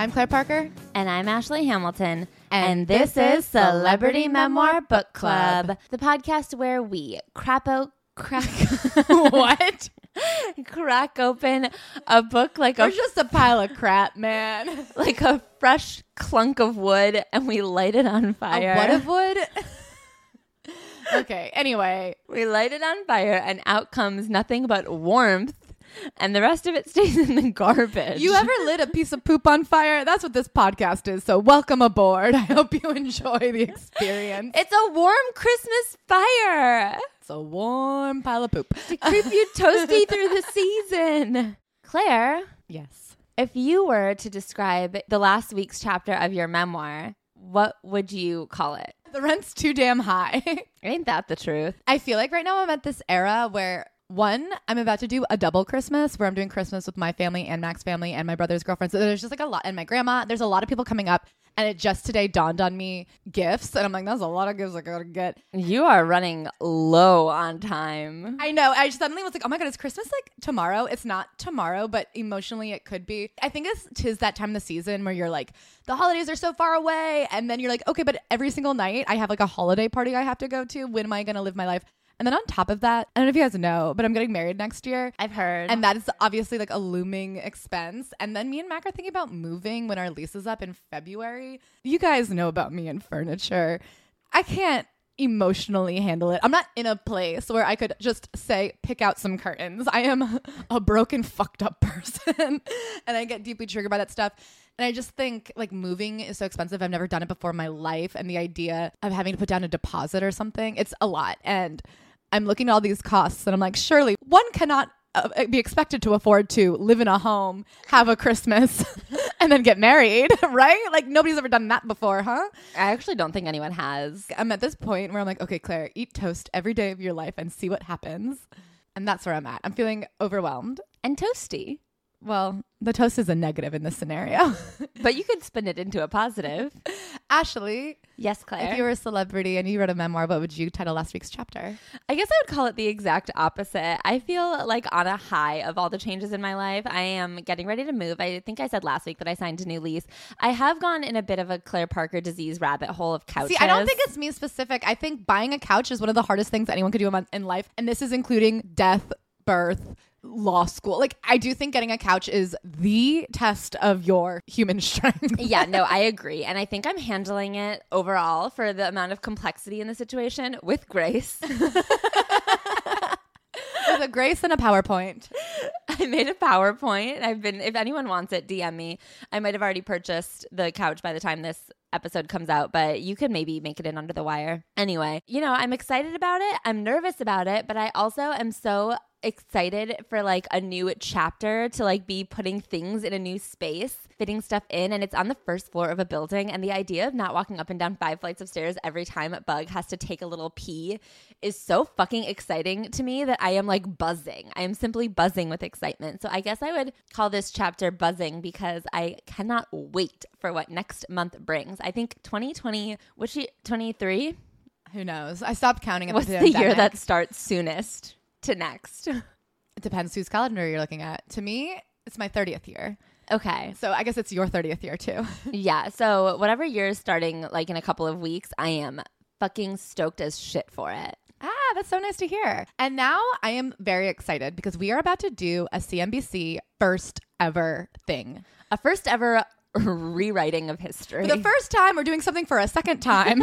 I'm Claire Parker. And I'm Ashley Hamilton. And this is Celebrity Memoir Book Club, the podcast where we crack What? crack open a book like We're just a pile of crap, man. like a fresh clunk of wood, and we light it on fire. What of wood? Okay, anyway. We light it on fire, and out comes nothing but warmth, and the rest of it stays in the garbage. You ever lit a piece of poop on fire? That's what this podcast is, so welcome aboard. I hope you enjoy the experience. It's a warm Christmas fire It's a warm pile of poop. to keep you toasty through the season. Claire, Yes. if you were to describe the last week's chapter of your memoir, what would you call it? The rent's too damn high. Ain't that the truth? I feel like right now I'm at this era where, one, I'm about to do a double Christmas where I'm doing Christmas with my family and Mac's family and my brother's girlfriend. So there's just like a lot, and my grandma, there's a lot of people coming up. And it just today dawned on me, gifts. And I'm like, that's a lot of gifts I gotta get. You are running low on time. I know. I just suddenly was like, oh my God, is Christmas like tomorrow? It's not tomorrow, but emotionally it could be. I think tis that time of the season where you're like, the holidays are so far away. And then you're like, okay, but every single night I have like a holiday party I have to go to. When am I going to live my life? And then on top of that, I don't know if you guys know, but I'm getting married next year. I've heard. And that is obviously like a looming expense. And then me and Mac are thinking about moving when our lease is up in February. You guys know about me and furniture. I can't emotionally handle it. I'm not in a place where I could just say, pick out some curtains. I am a broken, fucked up person. And I get deeply triggered by that stuff. And I just think like moving is so expensive. I've never done it before in my life. And the idea of having to put down a deposit or something, it's a lot. And I'm looking at all these costs and I'm like, surely one cannot be expected to afford to live in a home, have a Christmas, and then get married, right? Like nobody's ever done that before, huh? I actually don't think anyone has. I'm at this point where I'm like, okay, Claire, eat toast every day of your life and see what happens. And that's where I'm at. I'm feeling overwhelmed. And toasty. Well, the toast is a negative in this scenario. But you could spin it into a positive. Ashley, Yes, Claire. if you were a celebrity and you wrote a memoir, what would you title last week's chapter? I guess I would call it the exact opposite. I feel like on a high of all the changes in my life. I am getting ready to move. I think I said last week that I signed a new lease. I have gone in a bit of a Claire Parker disease rabbit hole of couches. See, I don't think it's me specific. I think buying a couch is one of the hardest things anyone could do in life. And this is including death, birth, law school. Like, I do think getting a couch is the test of your human strength. Yeah, no, I agree. And I think I'm handling it overall for the amount of complexity in the situation with grace. With a grace and a PowerPoint. I made a PowerPoint. If anyone wants it, DM me. I might have already purchased the couch by the time this episode comes out, but you could maybe make it in under the wire. Anyway, I'm excited about it. I'm nervous about it, but I also am so excited for like a new chapter to like be putting things in a new space, fitting stuff in, and it's on the first floor of a building, and the idea of not walking up and down 5 flights of stairs every time Bug has to take a little pee is so fucking exciting to me that I am like buzzing. I am simply buzzing with excitement. So I guess I would call this chapter Buzzing because I cannot wait for what next month brings. I think 2020, 23? Who knows? I stopped counting at What's the the pandemic. year that starts soonest to next? It depends whose calendar you're looking at. To me, it's my 30th year. Okay. So I guess it's your 30th year too. Yeah. So whatever year is starting like in a couple of weeks, I am fucking stoked as shit for it. Ah, that's so nice to hear. And now I am very excited because we are about to do a CNBC first ever thing. A first ever rewriting of history. For the first time, we're doing something for a second time.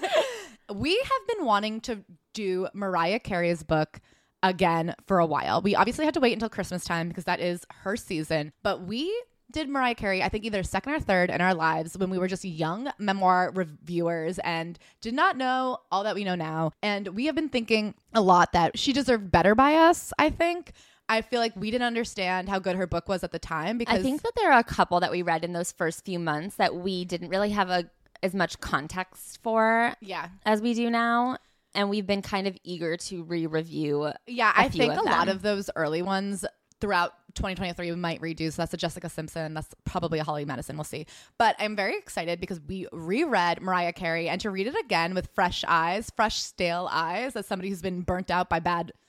We have been wanting to do Mariah Carey's book again for a while. We obviously had to wait until Christmas time because that is her season. But we did Mariah Carey, I think either second or third in our lives when we were just young memoir reviewers and did not know all that we know now. And we have been thinking a lot that she deserved better by us, I think. I feel like we didn't understand how good her book was at the time because I think that there are a couple that we read in those first few months that we didn't really have as much context for as we do now. And we've been kind of eager to re-review. Yeah, I think a them. lot of those early ones throughout 2023 we might redo. So that's a Jessica Simpson. That's probably a Holly Madison. We'll see. But I'm very excited because we reread Mariah Carey and to read it again with fresh eyes, fresh stale eyes as somebody who's been burnt out by bad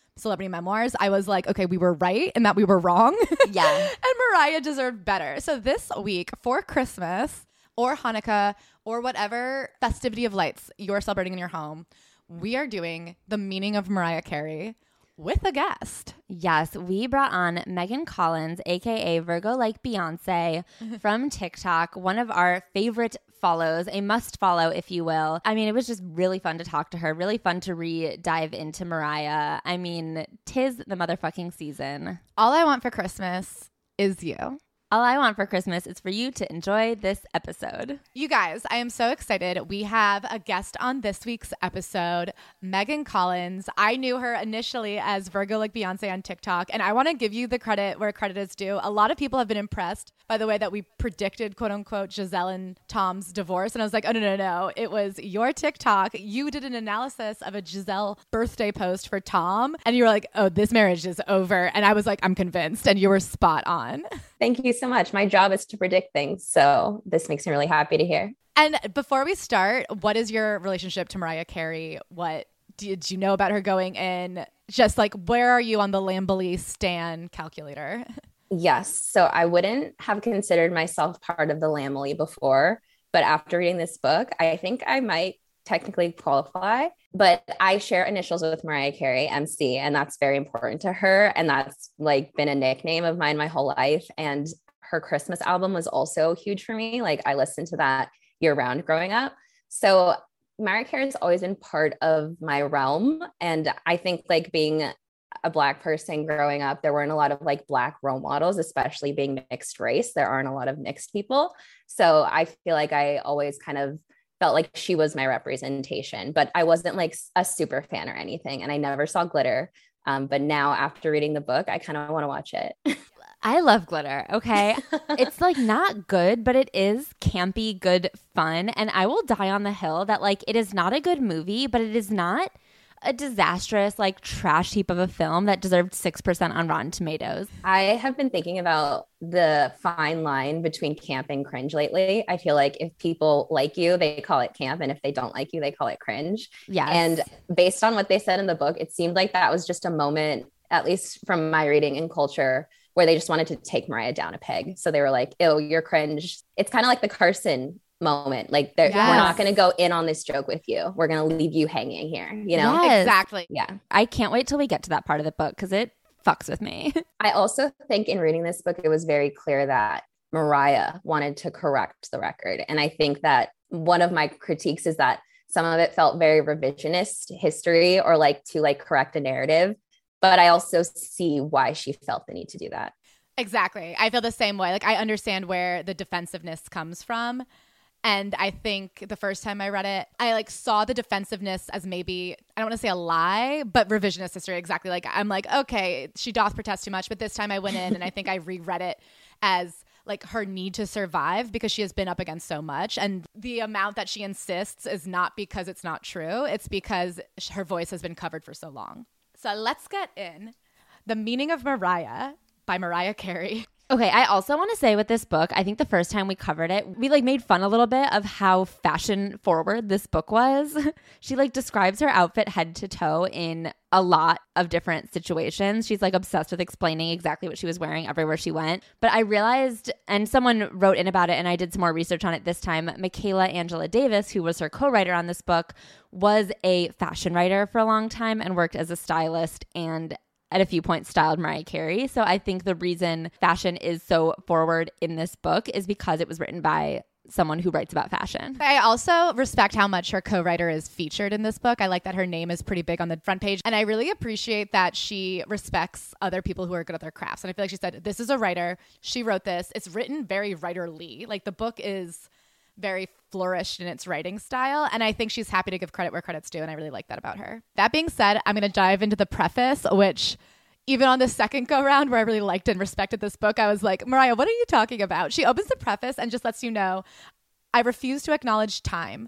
celebrity memoirs, I was like, okay, we were right and that we were wrong. Yeah. And Mariah deserved better. So this week for Christmas or Hanukkah or whatever festivity of lights you're celebrating in your home, we are doing The Meaning of Mariah Carey with a guest. Yes, we brought on Megan Collins, aka Virgo Like Beyonce, from TikTok, one of our favorite follows, a must follow, if you will. I mean, it was just really fun to talk to her, really fun to dive into Mariah. I mean, 'tis the motherfucking season. All I want for Christmas is you. All I want for Christmas is for you to enjoy this episode. You guys, I am so excited. We have a guest on this week's episode, Megan Collins. I knew her initially as Virgo Like Beyonce on TikTok, and I want to give you the credit where credit is due. A lot of people have been impressed by the way that we predicted, quote unquote, Giselle and Tom's divorce. And I was like, oh, no. It was your TikTok. You did an analysis of a Giselle birthday post for Tom, and you were like, oh, this marriage is over. And I was like, I'm convinced. And you were spot on. Thank you so much. My job is to predict things. So this makes me really happy to hear. And before we start, what is your relationship to Mariah Carey? What did you know about her going in? Just like, where are you on the Lambelie Stan calculator? Yes. So I wouldn't have considered myself part of the Lamely before, but after reading this book, I think I might technically qualify. But I share initials with Mariah Carey, MC, and that's very important to her. And that's like been a nickname of mine my whole life. And her Christmas album was also huge for me. Like I listened to that year round growing up. So Mariah Carey has always been part of my realm. And I think like being a Black person growing up, there weren't a lot of like Black role models, especially being mixed race. There aren't a lot of mixed people. So I feel like I always kind of felt like she was my representation, but I wasn't like a super fan or anything. And I never saw Glitter. But now after reading the book, I kind of want to watch it. I love Glitter. Okay. It's like not good, but it is campy, good fun. And I will die on the hill that like it is not a good movie, but it is not a disastrous, like trash heap of a film that deserved 6% on Rotten Tomatoes. I have been thinking about the fine line between camp and cringe lately. I feel like if people like you, they call it camp. And if they don't like you, they call it cringe. Yes. And based on what they said in the book, it seemed like that was just a moment, at least from my reading and culture, where they just wanted to take Mariah down a peg. So they were like, ew, you're cringe. It's kind of like the Carson moment. Like we're not going to go in on this joke with you. We're going to leave you hanging here, you know? Yes. Exactly. Yeah. I can't wait till we get to that part of the book because it fucks with me. I also think in reading this book, it was very clear that Mariah wanted to correct the record. And I think that one of my critiques is that some of it felt very revisionist history or like to like correct a narrative. But I also see why she felt the need to do that. Exactly. I feel the same way. Like I understand where the defensiveness comes from. And I think the first time I read it, I like saw the defensiveness as maybe, I don't want to say a lie, but revisionist history. Exactly. Like I'm like, okay, she doth protest too much. But this time I went in and I think I reread it as like her need to survive because she has been up against so much. And the amount that she insists is not because it's not true. It's because her voice has been covered for so long. So let's get in The Meaning of Mariah by Mariah Carey. Okay, I also want to say with this book, I think the first time we covered it, we like made fun a little bit of how fashion forward this book was. She like describes her outfit head to toe in a lot of different situations. She's like obsessed with explaining exactly what she was wearing everywhere she went. But I realized, and someone wrote in about it, and I did some more research on it this time, Michaela Angela Davis, who was her co-writer on this book, was a fashion writer for a long time and worked as a stylist and at a few points styled Mariah Carey. So I think the reason fashion is so forward in this book is because it was written by someone who writes about fashion. I also respect how much her co-writer is featured in this book. I like that her name is pretty big on the front page. And I really appreciate that she respects other people who are good at their crafts. And I feel like she said, this is a writer. She wrote this. It's written very writerly. Like the book is very flourished in its writing style. And I think she's happy to give credit where credit's due. And I really like that about her. That being said, I'm going to dive into the preface, which even on the second go round where I really liked and respected this book, I was like, Mariah, what are you talking about? She opens the preface and just lets you know, I refuse to acknowledge time.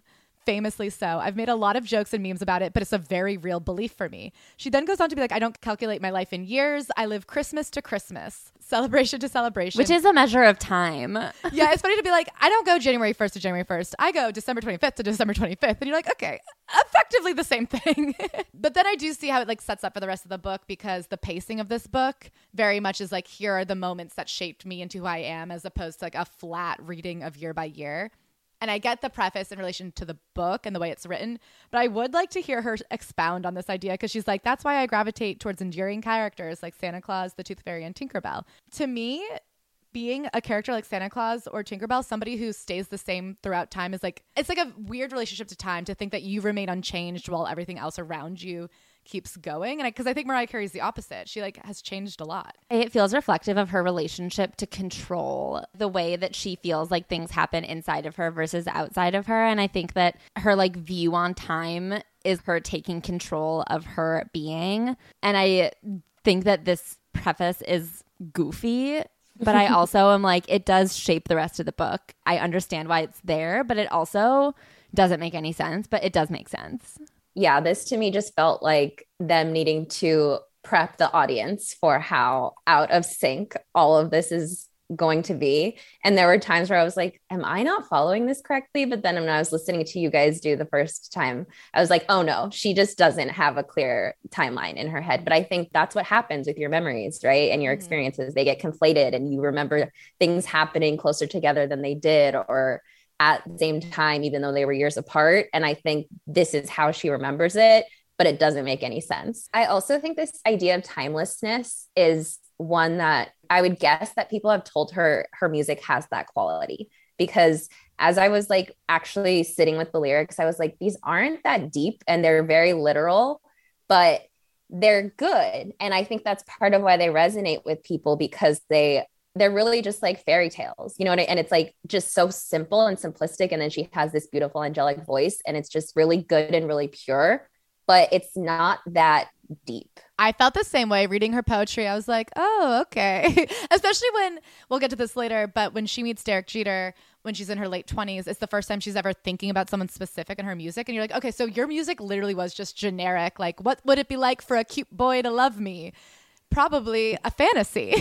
famously so. I've made a lot of jokes and memes about it, but it's a very real belief for me. She then goes on to be like, I don't calculate my life in years. I live Christmas to Christmas, celebration to celebration. Which is a measure of time. Yeah, it's funny to be like, I don't go January 1st to January 1st. I go December 25th to December 25th. And you're like, okay, effectively the same thing. But then I do see how it like sets up for the rest of the book, because the pacing of this book very much is like, here are the moments that shaped me into who I am, as opposed to like a flat reading of year by year. And I get the preface in relation to the book and the way it's written, but I would like to hear her expound on this idea, because she's like, that's why I gravitate towards endearing characters like Santa Claus, the Tooth Fairy, and Tinkerbell. To me, being a character like Santa Claus or Tinkerbell, somebody who stays the same throughout time, is like, it's like a weird relationship to time, to think that you remain unchanged while everything else around you keeps going. And because I think Mariah Carey's the opposite. She like has changed a lot. It feels reflective of her relationship to control, the way that she feels like things happen inside of her versus outside of her. And I think that her like view on time is her taking control of her being. And I think that this preface is goofy, but I also am like, it does shape the rest of the book. I understand why it's there, but it also doesn't make any sense, but it does make sense. Yeah, this to me just felt like them needing to prep the audience for how out of sync all of this is going to be. And there were times where I was like, am I not following this correctly? But then when I was listening to you guys do the first time, I was like, oh no, she just doesn't have a clear timeline in her head. But I think that's what happens with your memories, right? And your experiences, they get conflated and you remember things happening closer together than they did, or at the same time, even though they were years apart. And I think this is how she remembers it, but it doesn't make any sense. I also think this idea of timelessness is one that I would guess that people have told her her music has that quality, because as I was like actually sitting with the lyrics, I was like, these aren't that deep and they're very literal, but they're good. And I think that's part of why they resonate with people, because they're really just like fairy tales, you know, and it's like just so simple and simplistic. And then she has this beautiful angelic voice and it's just really good and really pure, but it's not that deep. I felt the same way reading her poetry. I was like, oh, okay. Especially when, we'll get to this later, but when she meets Derek Jeter, when she's in her late 20s, it's the first time she's ever thinking about someone specific in her music. And you're like, okay, so your music literally was just generic. Like, what would it be like for a cute boy to love me? Probably a fantasy.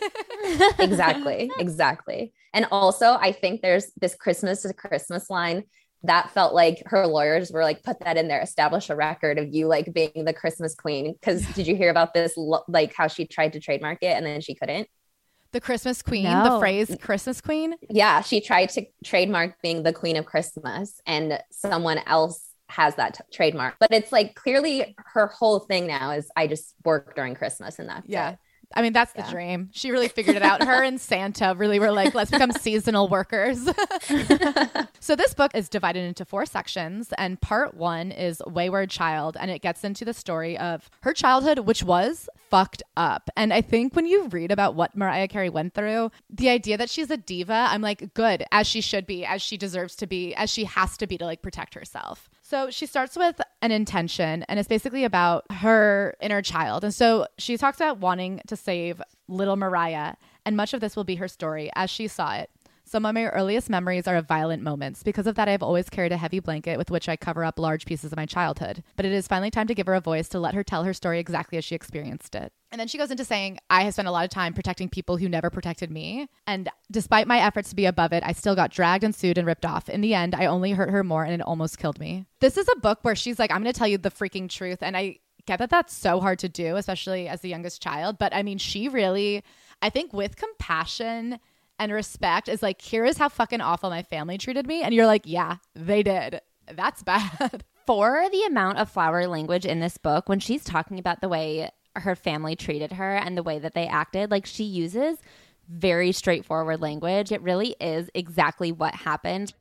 Exactly. And also, I think there's this Christmas to Christmas line that felt like her lawyers were like, put that in there, establish a record of you like being the Christmas queen. Because did you hear about this, like how she tried to trademark it and then she couldn't? The Christmas queen, No. the phrase Christmas queen? Yeah, she tried to trademark being the queen of Christmas, and someone else has that trademark. But it's like clearly her whole thing now is I just work during Christmas, and that's Yeah. it. I mean, that's the dream. She really figured it out. Her and Santa really were like, let's become seasonal workers. So this book is divided into 4 sections, and part 1 is Wayward Child, and it gets into the story of her childhood, which was fucked up. And I think when you read about what Mariah Carey went through, the idea that she's a diva, I'm like, good, as she should be, as she deserves to be, as she has to be to like protect herself. So she starts with an intention, and it's basically about her inner child. And so she talks about wanting to save little Mariah, and much of this will be her story as she saw it. Some of my earliest memories are of violent moments. Because of that, I've always carried a heavy blanket with which I cover up large pieces of my childhood. But it is finally time to give her a voice, to let her tell her story exactly as she experienced it. And then she goes into saying, I have spent a lot of time protecting people who never protected me. And despite my efforts to be above it, I still got dragged and sued and ripped off. In the end, I only hurt her more and it almost killed me. This is a book where she's like, I'm going to tell you the freaking truth. And I get that that's so hard to do, especially as the youngest child. But I mean, she really, I think with compassion and respect, is like, here is how fucking awful my family treated me. And you're like, yeah, they did. That's bad. For the amount of flowery language in this book, when she's talking about the way her family treated her and the way that they acted, like she uses very straightforward language. It really is exactly what happened.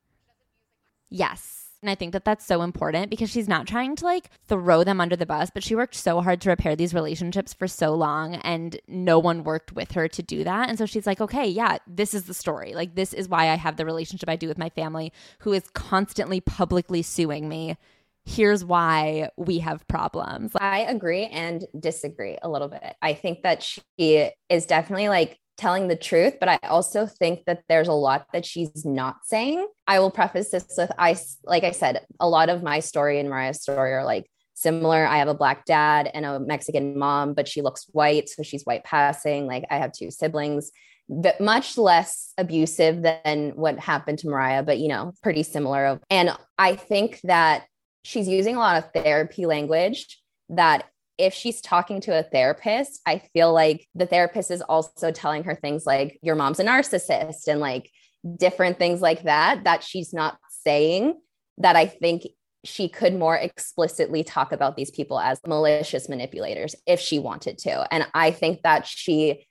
Yes. And I think that that's so important, because she's not trying to like throw them under the bus, but she worked so hard to repair these relationships for so long, and no one worked with her to do that. And so she's like, okay, yeah, this is the story. Like, this is why I have the relationship I do with my family, who is constantly publicly suing me. Here's why we have problems. I agree and disagree a little bit. I think that she is definitely like telling the truth, but I also think that there's a lot that she's not saying. I will preface this with, like I said, a lot of my story and Mariah's story are like similar. I have a Black dad and a Mexican mom, but she looks white. So she's white passing. Like I have 2 siblings, but much less abusive than what happened to Mariah, but, pretty similar. And I think that she's using a lot of therapy language that if she's talking to a therapist, I feel like the therapist is also telling her things like your mom's a narcissist and like different things like that she's not saying, that I think she could more explicitly talk about these people as malicious manipulators if she wanted to. And I think that she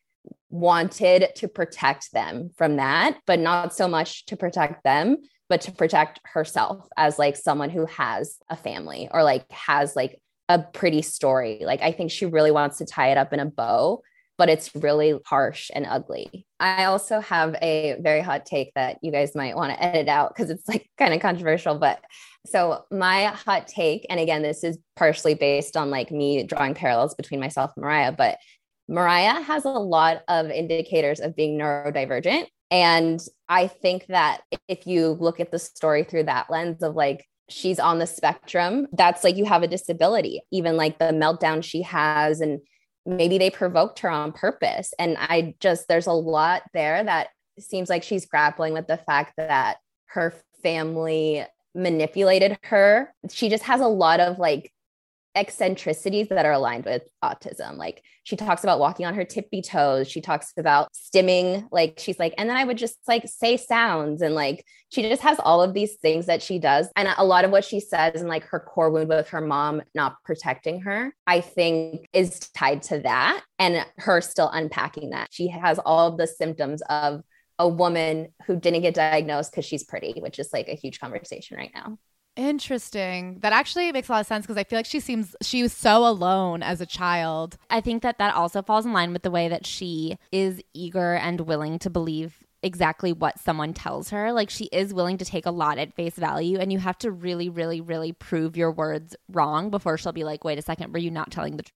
wanted to protect them from that, but not so much to protect them, but to protect herself as like someone who has a family or like has like a pretty story. Like, I think she really wants to tie it up in a bow, but it's really harsh and ugly. I also have a very hot take that you guys might want to edit out because it's like kind of controversial. But so my hot take, and again, this is partially based on like me drawing parallels between myself and Mariah, but Mariah has a lot of indicators of being neurodivergent. And I think that if you look at the story through that lens of like, she's on the spectrum, that's like you have a disability, even like the meltdown she has, and maybe they provoked her on purpose. And there's a lot there that seems like she's grappling with the fact that her family manipulated her. She just has a lot of like eccentricities that are aligned with autism. Like she talks about walking on her tippy toes. She talks about stimming. Like she's like, and then I would just like say sounds. And like, she just has all of these things that she does. And a lot of what she says and like her core wound with her mom not protecting her, I think is tied to that and her still unpacking that. She has all of the symptoms of a woman who didn't get diagnosed because she's pretty, which is like a huge conversation right now. Interesting. That actually makes a lot of sense because I feel like she was so alone as a child. I think that also falls in line with the way that she is eager and willing to believe exactly what someone tells her. Like she is willing to take a lot at face value, and you have to really, really, really prove your words wrong before she'll be like, wait a second, were you not telling the truth?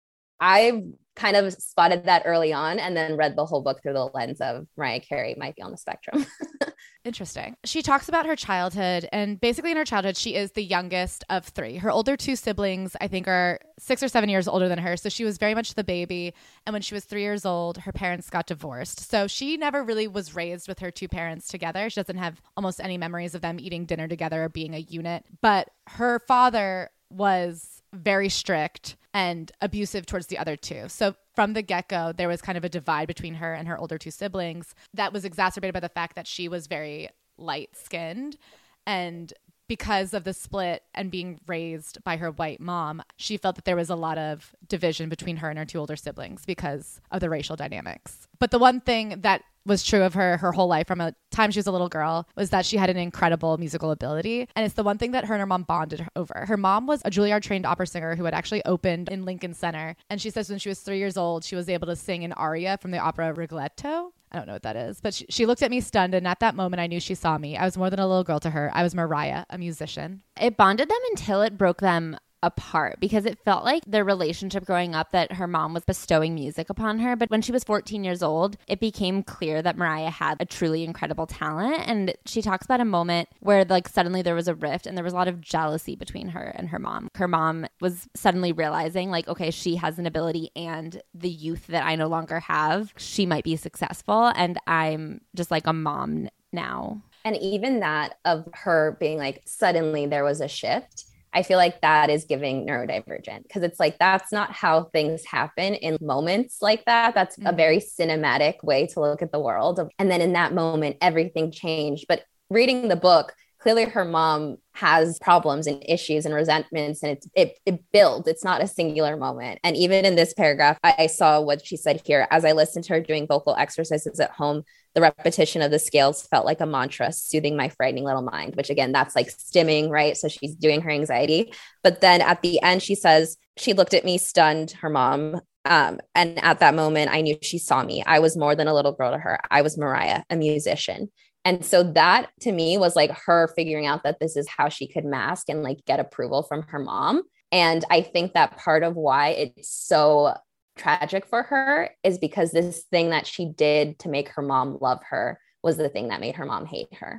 I kind of spotted that early on and then read the whole book through the lens of Mariah Carey might be on the spectrum. Interesting. She talks about her childhood, and basically in her childhood, she is the youngest of 3. Her older 2 siblings, I think, are 6 or 7 years older than her. So she was very much the baby. And when she was 3 years old, her parents got divorced. So she never really was raised with her 2 parents together. She doesn't have almost any memories of them eating dinner together or being a unit. But her father was very strict and abusive towards the other 2. So from the get-go, there was kind of a divide between her and her older 2 siblings that was exacerbated by the fact that she was very light-skinned. And because of the split and being raised by her white mom, she felt that there was a lot of division between her and her 2 older siblings because of the racial dynamics. But the one thing that was true of her whole life from a time she was a little girl was that she had an incredible musical ability. And it's the one thing that her and her mom bonded over. Her mom was a Juilliard trained opera singer who had actually opened in Lincoln Center. And she says when she was 3 years old, she was able to sing an aria from the opera Rigoletto. I don't know what that is, but she looked at me stunned. And at that moment, I knew she saw me. I was more than a little girl to her. I was Mariah, a musician. It bonded them until it broke them apart, because it felt like their relationship growing up that her mom was bestowing music upon her. But when she was 14 years old, it became clear that Mariah had a truly incredible talent. And she talks about a moment where like suddenly there was a rift and there was a lot of jealousy between her and her mom. Her mom was suddenly realizing like, okay, she has an ability and the youth that I no longer have, she might be successful. And I'm just like a mom now. And even that of her being like, suddenly there was a shift, I feel like that is giving neurodivergent, because it's like, that's not how things happen in moments like that. That's a very cinematic way to look at the world. And then in that moment, everything changed. But reading the book, clearly her mom has problems and issues and resentments, and it builds. It's not a singular moment. And even in this paragraph, I saw what she said here. As I listened to her doing vocal exercises at home, the repetition of the scales felt like a mantra, soothing my frightening little mind, which again, that's like stimming, right? So she's doing her anxiety. But then at the end, she says, she looked at me stunned, her mom. And at that moment, I knew she saw me. I was more than a little girl to her. I was Mariah, a musician. And so that to me was like her figuring out that this is how she could mask and like get approval from her mom. And I think that part of why it's so tragic for her is because this thing that she did to make her mom love her was the thing that made her mom hate her.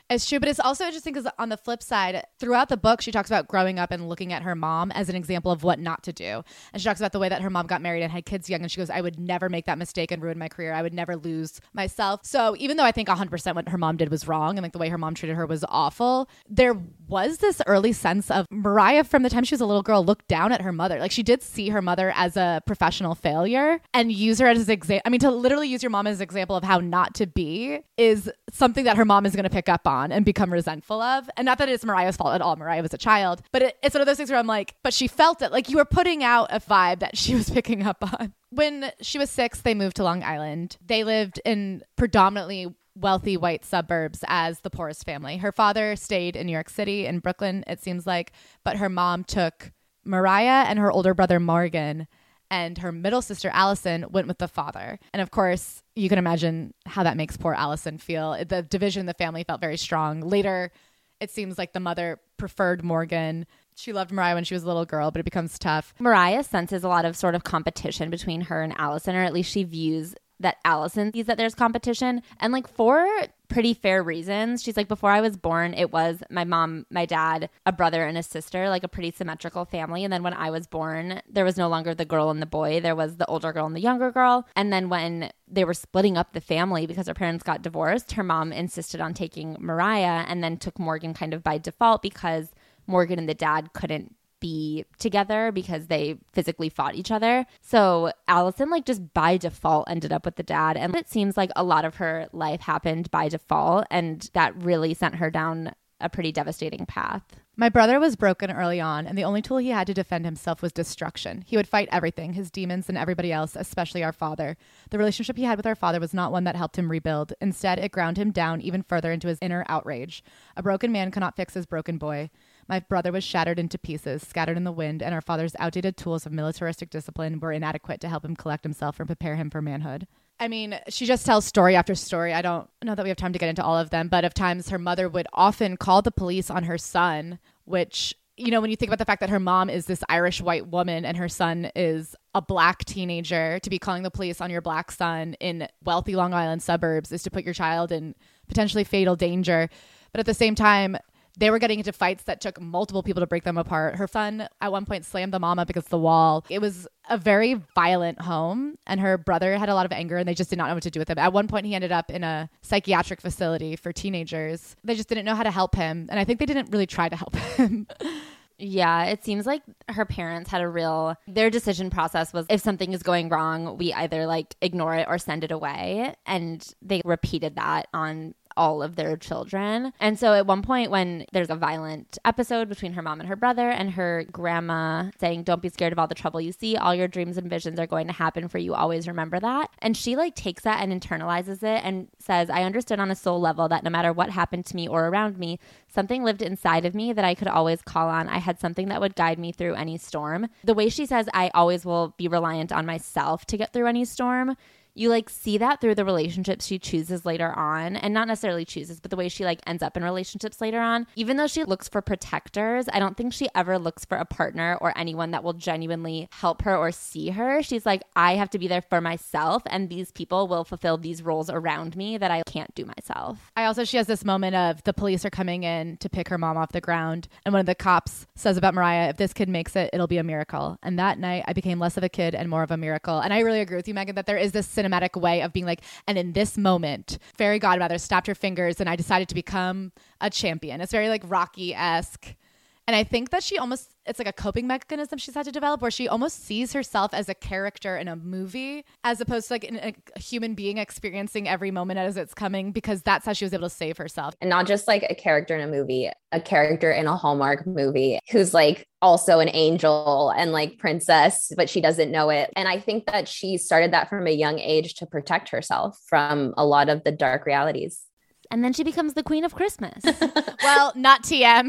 It's true, but it's also interesting because on the flip side, throughout the book, she talks about growing up and looking at her mom as an example of what not to do. And she talks about the way that her mom got married and had kids young. And she goes, I would never make that mistake and ruin my career. I would never lose myself. So even though I think 100% what her mom did was wrong and like the way her mom treated her was awful, there was this early sense of Mariah from the time she was a little girl looked down at her mother. Like she did see her mother as a professional failure and use her as an example. I mean, to literally use your mom as an example of how not to be is something that her mom is going to pick up on and become resentful of. And not that it's Mariah's fault at all. Mariah was a child, but it's one of those things where I'm like, but she felt it. Like you were putting out a vibe that she was picking up on. When she was 6, they moved to Long Island. They lived in predominantly wealthy white suburbs as the poorest family. Her father stayed in New York City, in Brooklyn, it seems like, but her mom took Mariah and her older brother Morgan, and her middle sister Allison went with the father. And of course, you can imagine how that makes poor Allison feel. The division in the family felt very strong. Later, it seems like the mother preferred Morgan. She loved Mariah when she was a little girl, but it becomes tough. Mariah senses a lot of sort of competition between her and Allison, or at least she views that Allison sees that there's competition. And like for pretty fair reasons. She's like, before I was born, it was my mom, my dad, a brother and a sister, like a pretty symmetrical family. And then when I was born, there was no longer the girl and the boy. There was the older girl and the younger girl. And then when they were splitting up the family because her parents got divorced, her mom insisted on taking Mariah and then took Morgan kind of by default because Morgan and the dad couldn't be together because they physically fought each other. So Allison like just by default ended up with the dad. And it seems like a lot of her life happened by default, and that really sent her down a pretty devastating path. My brother was broken early on, and the only tool he had to defend himself was destruction. He would fight everything, his demons and everybody else, especially our father. The relationship he had with our father was not one that helped him rebuild. Instead, it ground him down even further into his inner outrage. A broken man cannot fix his broken boy. My brother was shattered into pieces, scattered in the wind, and our father's outdated tools of militaristic discipline were inadequate to help him collect himself and prepare him for manhood. I mean, she just tells story after story. I don't know that we have time to get into all of them, but of times her mother would often call the police on her son, which, you know, when you think about the fact that her mom is this Irish white woman and her son is a black teenager, to be calling the police on your black son in wealthy Long Island suburbs is to put your child in potentially fatal danger. But at the same time, they were getting into fights that took multiple people to break them apart. Her son at one point slammed the mom up against the wall. It was a very violent home, and her brother had a lot of anger, and they just did not know what to do with him. At one point, he ended up in a psychiatric facility for teenagers. They just didn't know how to help him, and I think they didn't really try to help him. Yeah, it seems like her parents had their decision process was, if something is going wrong, we either like ignore it or send it away. And they repeated that on all of their children. And so at one point when there's a violent episode between her mom and her brother, and her grandma saying, don't be scared of all the trouble you see. All your dreams and visions are going to happen for you. Always remember that. And she like takes that and internalizes it and says, I understood on a soul level that no matter what happened to me or around me, something lived inside of me that I could always call on. I had something that would guide me through any storm. The way she says, I always will be reliant on myself to get through any storm, you like see that through the relationships she chooses later on, and not necessarily chooses, but the way she like ends up in relationships later on. Even though she looks for protectors, I don't think she ever looks for a partner or anyone that will genuinely help her or see her. She's like, I have to be there for myself, and these people will fulfill these roles around me that I can't do myself. She has this moment of the police are coming in to pick her mom off the ground, and one of the cops says about Mariah, if this kid makes it, it'll be a miracle. And that night I became less of a kid and more of a miracle. And I really agree with you, Megan, that there is this cinematic way of being like, and in this moment, fairy godmother snapped her fingers and I decided to become a champion. It's very like Rocky-esque. And I think that it's like a coping mechanism she's had to develop, where she almost sees herself as a character in a movie as opposed to like a human being experiencing every moment as it's coming, because that's how she was able to save herself. And not just like a character in a movie, a character in a Hallmark movie who's like also an angel and like princess, but she doesn't know it. And I think that she started that from a young age to protect herself from a lot of the dark realities. And then she becomes the Queen of Christmas. Well, not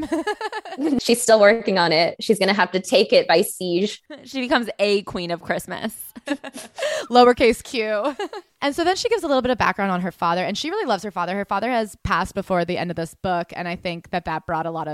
TM. She's still working on it. She's going to have to take it by siege. She becomes a Queen of Christmas. Lowercase q. And so then she gives a little bit of background on her father, and she really loves her father. Her father has passed before the end of this book, and I think that brought a lot of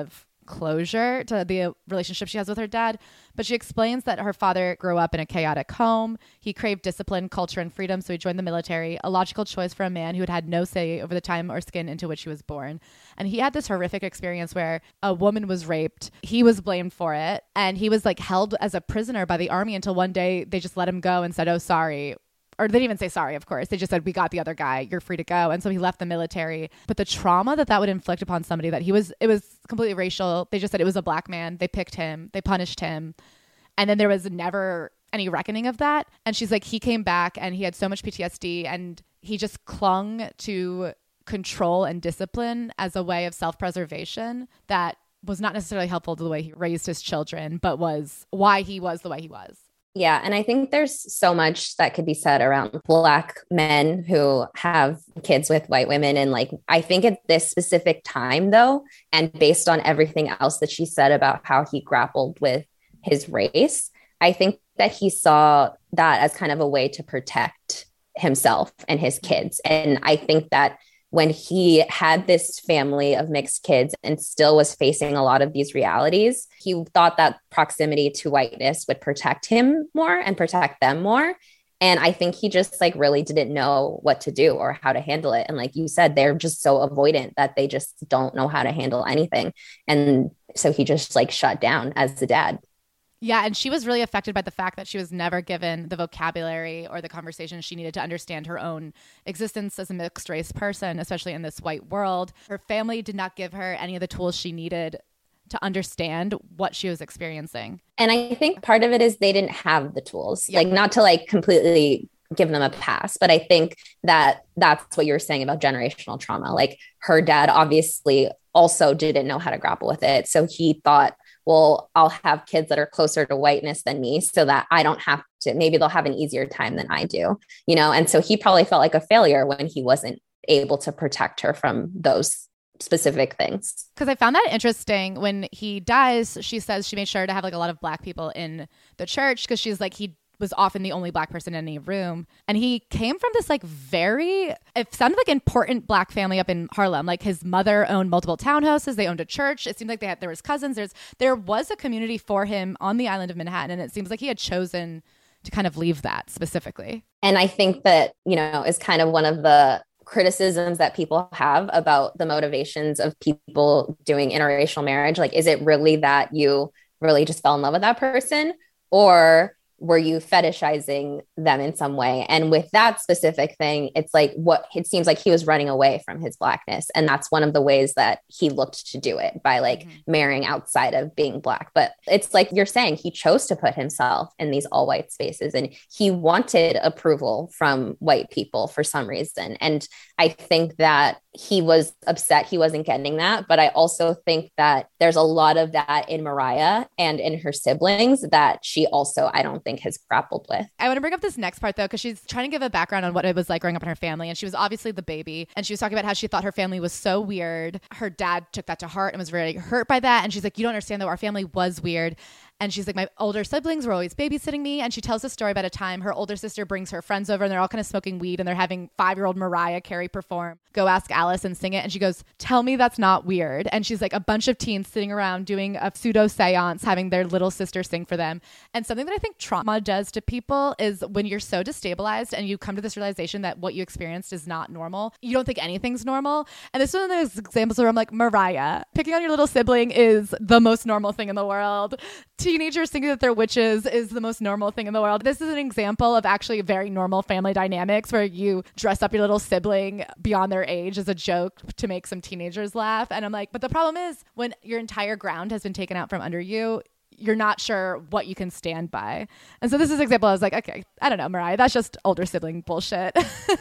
closure to the relationship she has with her dad. But she explains that her father grew up in a chaotic home. He craved discipline, culture, and freedom, so he joined the military, a logical choice for a man who had had no say over the time or skin into which he was born. And he had this horrific experience where a woman was raped. He was blamed for it, and he was like held as a prisoner by the army until one day they just let him go and said, "Oh, sorry." Or they didn't even say sorry, of course. They just said, "We got the other guy. You're free to go." And so he left the military. But the trauma that would inflict upon somebody it was completely racial. They just said it was a black man. They picked him. They punished him. And then there was never any reckoning of that. And she's like, he came back and he had so much PTSD and he just clung to control and discipline as a way of self-preservation that was not necessarily helpful to the way he raised his children, but was why he was the way he was. Yeah. And I think there's so much that could be said around Black men who have kids with white women. And like, I think at this specific time, though, and based on everything else that she said about how he grappled with his race, I think that he saw that as kind of a way to protect himself and his kids. And I think that when he had this family of mixed kids and still was facing a lot of these realities, he thought that proximity to whiteness would protect him more and protect them more. And I think he just like really didn't know what to do or how to handle it. And like you said, they're just so avoidant that they just don't know how to handle anything. And so he just like shut down as a dad. Yeah, and she was really affected by the fact that she was never given the vocabulary or the conversation she needed to understand her own existence as a mixed race person, especially in this white world. Her family did not give her any of the tools she needed to understand what she was experiencing. And I think part of it is they didn't have the tools, like not to like completely give them a pass, but I think that that's what you're saying about generational trauma. Like her dad obviously also didn't know how to grapple with it. So he thought, well, I'll have kids that are closer to whiteness than me so that I don't have to, maybe they'll have an easier time than I do, you know? And so he probably felt like a failure when he wasn't able to protect her from those specific things. Because I found that interesting. When he dies, she says she made sure to have like a lot of Black people in the church because she's like, he was often the only Black person in any room. And he came from this like it sounded like important Black family up in Harlem. Like his mother owned multiple townhouses. They owned a church. It seemed like there was cousins. There was a community for him on the island of Manhattan. And it seems like he had chosen to kind of leave that specifically. And I think that, you know, is kind of one of the criticisms that people have about the motivations of people doing interracial marriage. Like, is it really that you really just fell in love with that person, or were you fetishizing them in some way? And with that specific thing, it's like it seems like he was running away from his Blackness. And that's one of the ways that he looked to do it, by like marrying outside of being Black. But it's like you're saying, he chose to put himself in these all white spaces and he wanted approval from white people for some reason. And I think that he was upset he wasn't getting that. But I also think that there's a lot of that in Mariah and in her siblings that she also, I don't think, has grappled with. I want to bring up this next part though, because she's trying to give a background on what it was like growing up in her family. And she was obviously the baby. And she was talking about how she thought her family was so weird. Her dad took that to heart and was very hurt by that. And she's like, you don't understand though, our family was weird. And she's like, my older siblings were always babysitting me. And she tells a story about a time her older sister brings her friends over and they're all kind of smoking weed and they're having 5-year-old Mariah Carey perform Go Ask Alice and sing it. And she goes, tell me that's not weird. And she's like, a bunch of teens sitting around doing a pseudo seance, having their little sister sing for them. And something that I think trauma does to people is when you're so destabilized and you come to this realization that what you experienced is not normal, you don't think anything's normal. And this is one of those examples where I'm like, Mariah, picking on your little sibling is the most normal thing in the world. Teenagers thinking that they're witches is the most normal thing in the world. This is an example of actually very normal family dynamics where you dress up your little sibling beyond their age as a joke to make some teenagers laugh. And I'm like, but the problem is when your entire ground has been taken out from under you, you're not sure what you can stand by. And so this is an example. I was like, okay, I don't know, Mariah, that's just older sibling bullshit.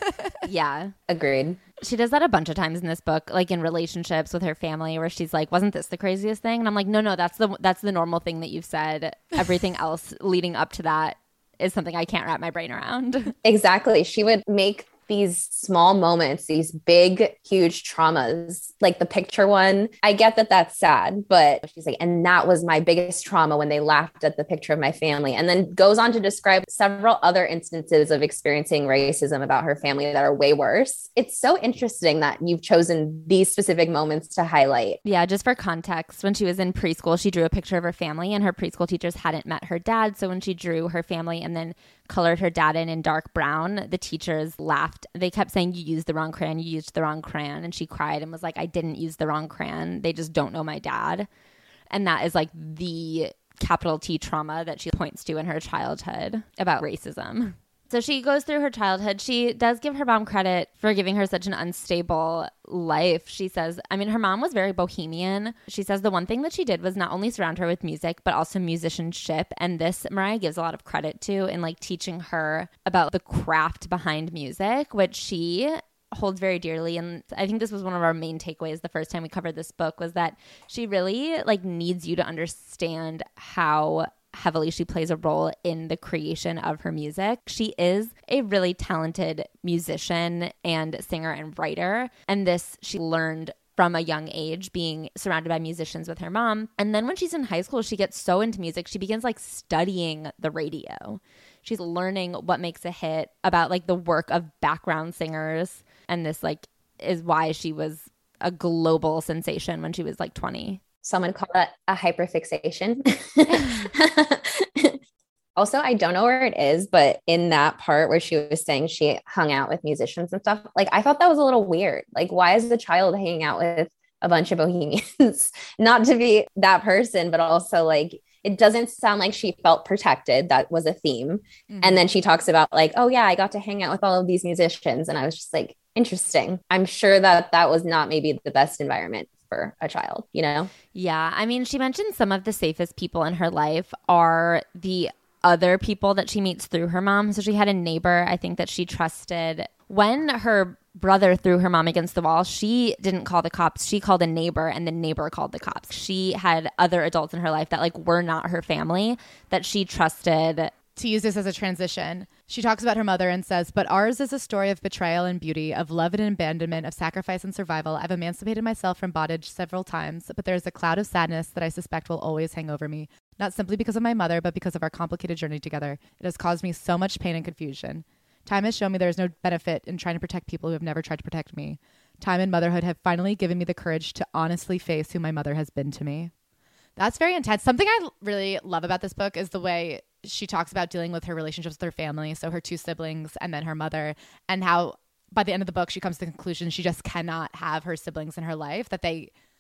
Yeah. Agreed. She does that a bunch of times in this book, like in relationships with her family, where she's like, wasn't this the craziest thing? And I'm like, no, that's the normal thing that you've said. Everything else leading up to that is something I can't wrap my brain around. Exactly. She would make these small moments, these big, huge traumas, like the picture one. I get that that's sad, but she's like, and that was my biggest trauma when they laughed at the picture of my family. And then goes on to describe several other instances of experiencing racism about her family that are way worse. It's so interesting that you've chosen these specific moments to highlight. Yeah, just for context, when she was in preschool, she drew a picture of her family and her preschool teachers hadn't met her dad. So when she drew her family and then colored her dad in dark brown, the teachers laughed. They kept saying, you used the wrong crayon, you used the wrong crayon. And she cried and was like, I didn't use the wrong crayon. They just don't know my dad. And that is like the capital T trauma that she points to in her childhood about racism. So she goes through her childhood. She does give her mom credit for giving her such an unstable life. She says, I mean, her mom was very bohemian. She says the one thing that she did was not only surround her with music, but also musicianship. And this Mariah gives a lot of credit to in like teaching her about the craft behind music, which she holds very dearly. And I think this was one of our main takeaways the first time we covered this book, was that she really like needs you to understand how heavily she plays a role in the creation of her music. She is a really talented musician and singer and writer. And this she learned from a young age, being surrounded by musicians with her mom. And then when she's in high school, she gets so into music, she begins like studying the radio. She's learning what makes a hit, about like the work of background singers. And this like is why she was a global sensation when she was like 20. Someone called that a hyperfixation. Also, I don't know where it is, but in that part where she was saying she hung out with musicians and stuff, like I thought that was a little weird. Like, why is the child hanging out with a bunch of bohemians? Not to be that person, but also like, it doesn't sound like she felt protected. That was a theme. Mm-hmm. And then she talks about like, oh yeah, I got to hang out with all of these musicians. And I was just like, interesting. I'm sure that that was not maybe the best environment for a child, you know? Yeah. I mean, she mentioned some of the safest people in her life are the other people that she meets through her mom. So she had a neighbor, I think, that she trusted. When her brother threw her mom against the wall, she didn't call the cops. She called a neighbor, and the neighbor called the cops. She had other adults in her life that like were not her family that she trusted. To use this as a transition, she talks about her mother and says, but ours is a story of betrayal and beauty, of love and abandonment, of sacrifice and survival. I've emancipated myself from bondage several times, but there is a cloud of sadness that I suspect will always hang over me, not simply because of my mother, but because of our complicated journey together. It has caused me so much pain and confusion. Time has shown me there is no benefit in trying to protect people who have never tried to protect me. Time and motherhood have finally given me the courage to honestly face who my mother has been to me. That's very intense. Something I really love about this book is the way she talks about dealing with her relationships with her family. So her two siblings and then her mother, and how by the end of the book, she comes to the conclusion she just cannot have her siblings in her life, that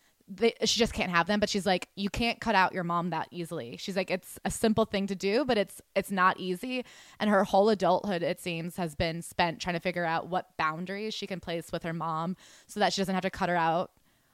she just can't have them. But she's like, you can't cut out your mom that easily. She's like, it's a simple thing to do, but it's not easy. And her whole adulthood, it seems, has been spent trying to figure out what boundaries she can place with her mom so that she doesn't have to cut her out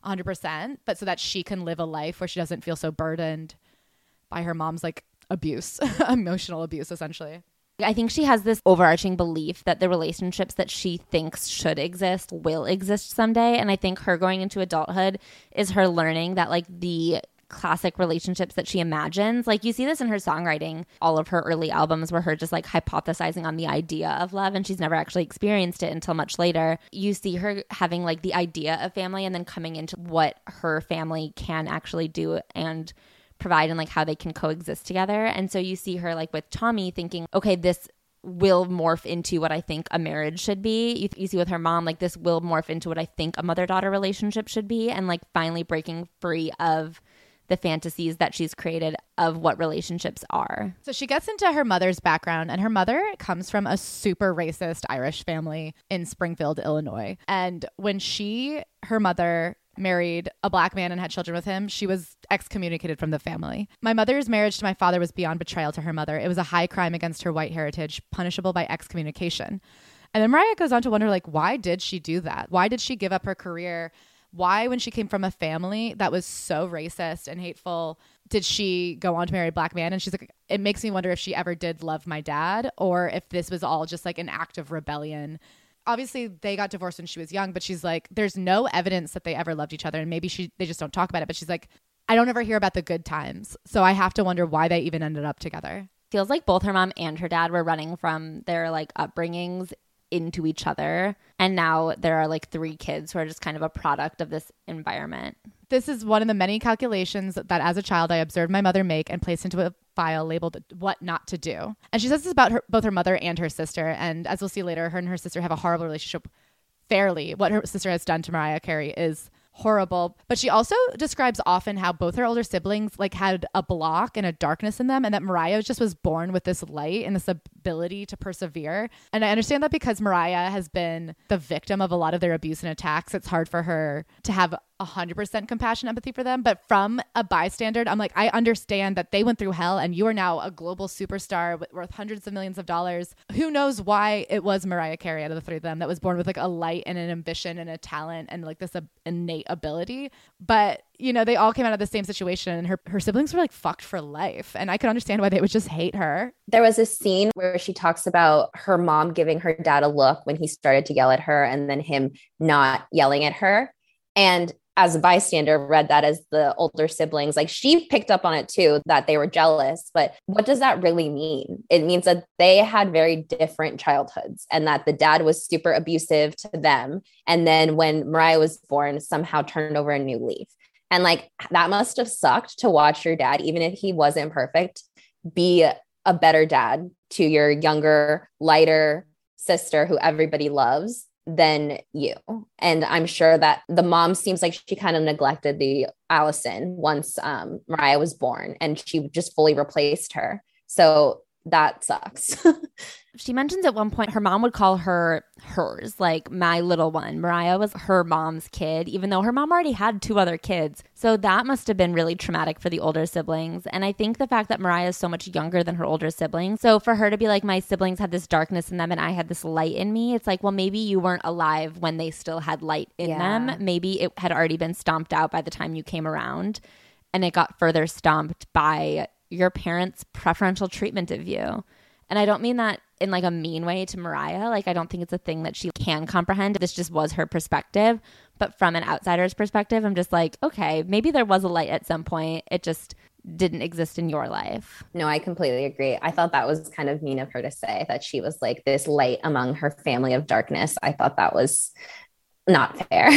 100%, but so that she can live a life where she doesn't feel so burdened by her mom's like abuse, emotional abuse, essentially. I think she has this overarching belief that the relationships that she thinks should exist will exist someday. And I think her going into adulthood is her learning that like the classic relationships that she imagines, like you see this in her songwriting, all of her early albums were her just like hypothesizing on the idea of love, and she's never actually experienced it until much later. You see her having like the idea of family and then coming into what her family can actually do and provide, and like how they can coexist together. And so you see her like with Tommy thinking, okay, this will morph into what I think a marriage should be. You see with her mom, like this will morph into what I think a mother-daughter relationship should be, and like finally breaking free of the fantasies that she's created of what relationships are. So she gets into her mother's background, and her mother comes from a super racist Irish family in Springfield, Illinois. And when her mother married a black man and had children with him, she was excommunicated from the family. My mother's marriage to my father was beyond betrayal to her mother. It was a high crime against her white heritage, punishable by excommunication. And then Mariah goes on to wonder, like, why did she do that? Why did she give up her career? Why, when she came from a family that was so racist and hateful, did she go on to marry a black man? And she's like, it makes me wonder if she ever did love my dad, or if this was all just like an act of rebellion. Obviously, they got divorced when she was young, but she's like, there's no evidence that they ever loved each other. And maybe they just don't talk about it. But she's like, I don't ever hear about the good times. So I have to wonder why they even ended up together. Feels like both her mom and her dad were running from their like upbringings into each other. And now there are like 3 kids who are just kind of a product of this environment. This is one of the many calculations that as a child I observed my mother make and placed into a file labeled what not to do. And she says this about both her mother and her sister. And as we'll see later, her and her sister have a horrible relationship. Fairly, what her sister has done to Mariah Carey is horrible. But she also describes often how both her older siblings like had a block and a darkness in them, and that Mariah just was born with this light and this ability to persevere. And I understand that because Mariah has been the victim of a lot of their abuse and attacks, it's hard for her to have 100% compassion, empathy for them. But from a bystander, I'm like, I understand that they went through hell and you are now a global superstar worth hundreds of millions of dollars. Who knows why it was Mariah Carey out of the 3 of them that was born with like a light and an ambition and a talent and like this innate ability. But you know, they all came out of the same situation, and her siblings were like fucked for life. And I could understand why they would just hate her. There was a scene where she talks about her mom giving her dad a look when he started to yell at her, and then him not yelling at her. And as a bystander, read that as the older siblings, like she picked up on it too, that they were jealous. But what does that really mean? It means that they had very different childhoods and that the dad was super abusive to them. And then when Mariah was born, somehow turned over a new leaf. And like, that must have sucked to watch your dad, even if he wasn't perfect, be a better dad to your younger, lighter sister who everybody loves than you. And I'm sure that the mom seems like she kind of neglected the Allison once Mariah was born, and she just fully replaced her. So that sucks. She mentions at one point her mom would call her hers, like my little one. Mariah was her mom's kid, even though her mom already had 2 other kids. So that must have been really traumatic for the older siblings. And I think the fact that Mariah is so much younger than her older siblings, so for her to be like, my siblings had this darkness in them and I had this light in me, it's like, well, maybe you weren't alive when they still had light in them. Maybe it had already been stomped out by the time you came around, and it got further stomped by your parents' preferential treatment of you. And I don't mean that in like a mean way to Mariah. Like, I don't think it's a thing that she can comprehend. This just was her perspective. But from an outsider's perspective, I'm just like, okay, maybe there was a light at some point. It just didn't exist in your life. No, I completely agree. I thought that was kind of mean of her to say that she was like this light among her family of darkness. I thought that was not fair.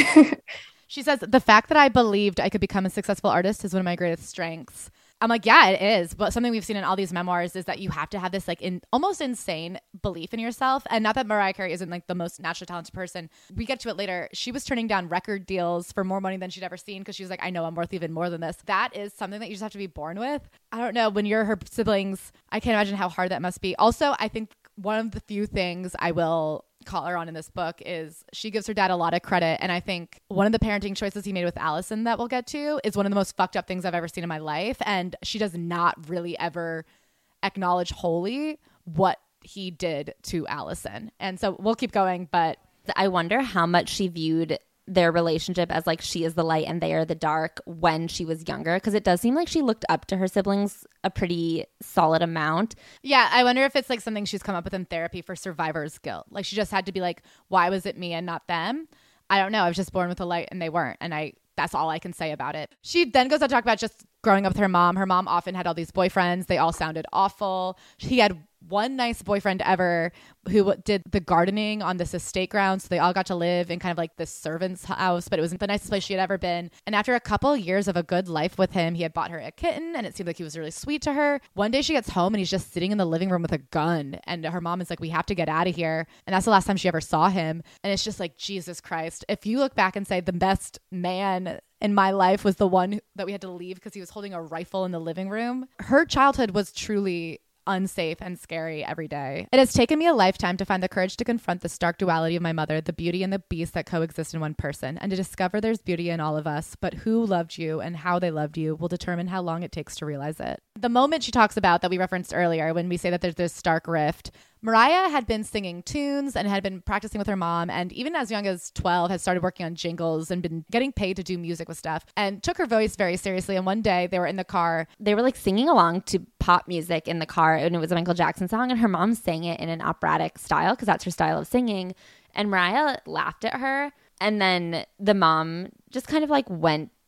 She says, the fact that I believed I could become a successful artist is one of my greatest strengths. I'm like, yeah, it is. But something we've seen in all these memoirs is that you have to have this like almost insane belief in yourself. And not that Mariah Carey isn't like the most naturally talented person. We get to it later. She was turning down record deals for more money than she'd ever seen because she was like, I know I'm worth even more than this. That is something that you just have to be born with. I don't know. When you're her siblings, I can't imagine how hard that must be. Also, I think one of the few things I will call her on in this book is she gives her dad a lot of credit. And I think one of the parenting choices he made with Allison that we'll get to is one of the most fucked up things I've ever seen in my life. And she does not really ever acknowledge wholly what he did to Allison. And so we'll keep going, but I wonder how much she viewed their relationship as like she is the light and they are the dark when she was younger, because it does seem like she looked up to her siblings a pretty solid amount. Yeah, I wonder if it's like something she's come up with in therapy for survivor's guilt. Like she just had to be like, why was it me and not them? I don't know. I was just born with a light and they weren't. And that's all I can say about it. She then goes on to talk about just growing up with her mom. Her mom often had all these boyfriends. They all sounded awful. He had one nice boyfriend ever who did the gardening on this estate ground. So they all got to live in kind of like this servant's house, but it was the nicest place she had ever been. And after a couple years of a good life with him, he had bought her a kitten and it seemed like he was really sweet to her. One day she gets home and he's just sitting in the living room with a gun. And her mom is like, we have to get out of here. And that's the last time she ever saw him. And it's just like, Jesus Christ. If you look back and say the best man in my life was the one that we had to leave because he was holding a rifle in the living room, her childhood was truly unsafe and scary every day. It has taken me a lifetime to find the courage to confront the stark duality of my mother, the beauty and the beast that coexist in one person, and to discover there's beauty in all of us, but who loved you and how they loved you will determine how long it takes to realize it. The moment she talks about that we referenced earlier when we say that there's this stark rift, Mariah had been singing tunes and had been practicing with her mom, and even as young as 12 had started working on jingles and been getting paid to do music with stuff and took her voice very seriously. And one day they were in the car. They were like singing along to pop music in the car, and it was a Michael Jackson song, and her mom sang it in an operatic style because that's her style of singing. And Mariah laughed at her, and then the mom just kind of like went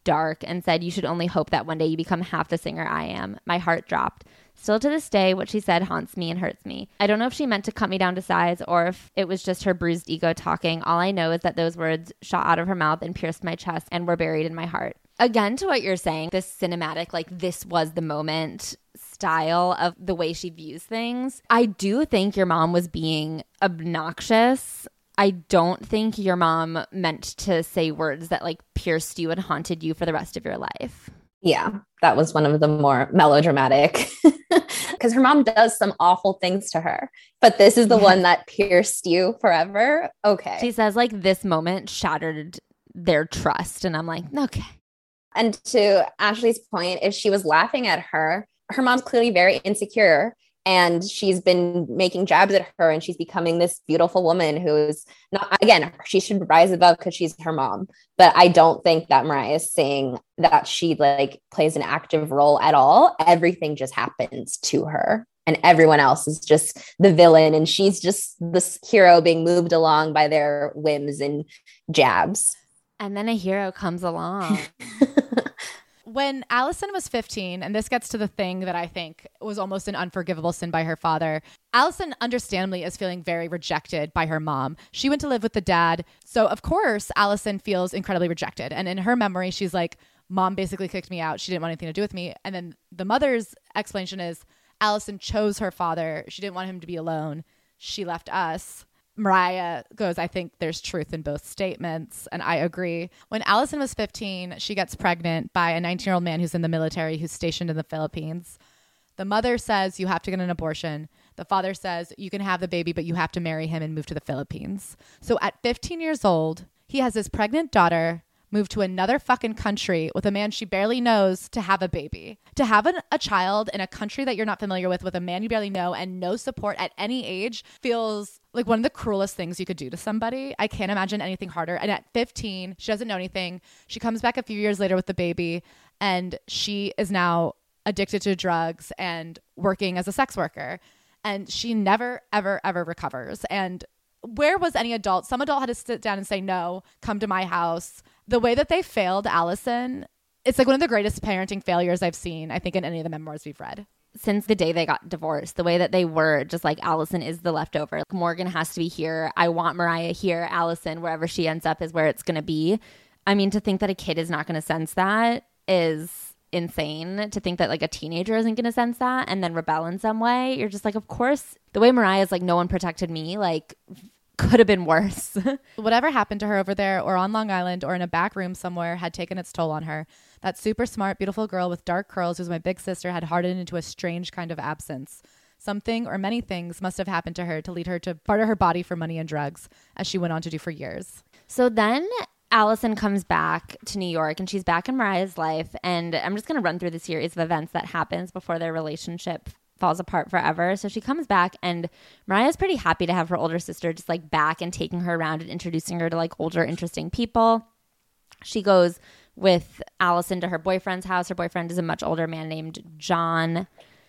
dark and said, "You should only hope that one day you become half the singer I am." My heart dropped. Still to this day, what she said haunts me and hurts me. I don't know if she meant to cut me down to size or if it was just her bruised ego talking. All I know is that those words shot out of her mouth and pierced my chest and were buried in my heart. Again, to what you're saying, this cinematic, like this was the moment style of the way she views things. I do think your mom was being obnoxious. I don't think your mom meant to say words that like pierced you and haunted you for the rest of your life. Yeah, that was one of the more melodramatic because her mom does some awful things to her, but this is the one that pierced you forever. Okay. She says like this moment shattered their trust. And I'm like, okay. And to Ashley's point, if she was laughing at her, her mom's clearly very insecure. And she's been making jabs at her and she's becoming this beautiful woman who's not, again, she should rise above because she's her mom. But I don't think that Mariah is saying that she like plays an active role at all. Everything just happens to her and everyone else is just the villain. And she's just this hero being moved along by their whims and jabs. And then a hero comes along. When Allison was 15, and this gets to the thing that I think was almost an unforgivable sin by her father, Allison understandably is feeling very rejected by her mom. She went to live with the dad. So, of course, Allison feels incredibly rejected. And in her memory, she's like, Mom basically kicked me out. She didn't want anything to do with me. And then the mother's explanation is Allison chose her father. She didn't want him to be alone. She left us. Mariah goes, I think there's truth in both statements. And I agree. When Allison was 15, she gets pregnant by a 19-year-old man who's in the military, who's stationed in the Philippines. The mother says, you have to get an abortion. The father says, you can have the baby, but you have to marry him and move to the Philippines. So at 15 years old, he has his pregnant daughter move to another fucking country with a man she barely knows to have a baby. To have a child in a country that you're not familiar with a man you barely know and no support at any age feels like one of the cruelest things you could do to somebody. I can't imagine anything harder. And at 15, she doesn't know anything. She comes back a few years later with the baby and she is now addicted to drugs and working as a sex worker. And she never, ever, ever recovers. And where was any adult? Some adult had to sit down and say, no, come to my house. The way that they failed Allison, it's like one of the greatest parenting failures I've seen, I think, in any of the memoirs we've read. Since the day they got divorced, the way that they were just like, Allison is the leftover. Like, Morgan has to be here. I want Mariah here. Allison, wherever she ends up is where it's going to be. I mean, to think that a kid is not going to sense that is insane. To think that like a teenager isn't going to sense that and then rebel in some way. You're just like, of course, the way Mariah's like, no one protected me, like could have been worse. Whatever happened to her over there or on Long Island or in a back room somewhere had taken its toll on her. That super smart, beautiful girl with dark curls who's my big sister had hardened into a strange kind of absence. Something or many things must have happened to her to lead her to barter her body for money and drugs, as she went on to do for years. So then Allison comes back to New York and she's back in Mariah's life. And I'm just going to run through the series of events that happens before their relationship falls apart forever. So she comes back and Mariah's pretty happy to have her older sister just like back and taking her around and introducing her to like older, interesting people. She goes with Allison to her boyfriend's house. Her boyfriend is a much older man named John.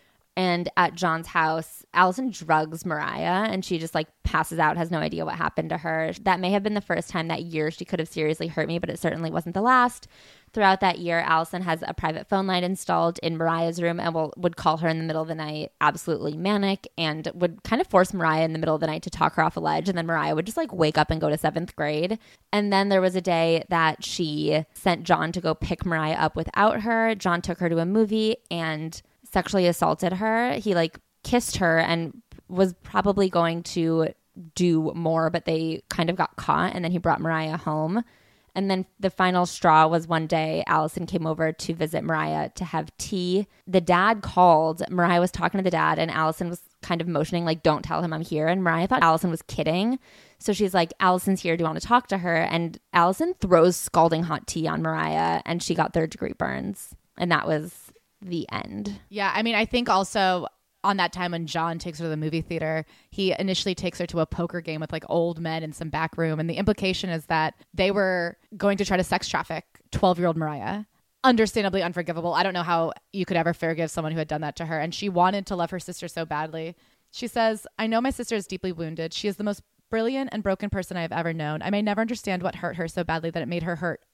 And at John's house, Allison drugs Mariah and she just like passes out, has no idea what happened to her. That may have been the first time that year she could have seriously hurt me, but it certainly wasn't the last. Throughout that year, Allison has a private phone line installed in Mariah's room and would call her in the middle of the night, absolutely manic, and would kind of force Mariah in the middle of the night to talk her off a ledge. And then Mariah would just like wake up and go to 7th grade. And then there was a day that she sent John to go pick Mariah up without her. John took her to a movie and sexually assaulted her. He like kissed her and was probably going to do more, but they kind of got caught. And then he brought Mariah home. And then the final straw was one day Allison came over to visit Mariah to have tea. The dad called. Mariah was talking to the dad and Allison was kind of motioning like, don't tell him I'm here. And Mariah thought Allison was kidding. So she's like, Allison's here. Do you want to talk to her? And Allison throws scalding hot tea on Mariah and she got 3rd-degree burns. And that was the end. Yeah, I mean, I think also on that time when John takes her to the movie theater, he initially takes her to a poker game with like old men in some back room. And the implication is that they were going to try to sex traffic 12-year-old Mariah. Understandably unforgivable. I don't know how you could ever forgive someone who had done that to her. And she wanted to love her sister so badly. She says, I know my sister is deeply wounded. She is the most brilliant and broken person I have ever known. I may never understand what hurt her so badly that it made her hurt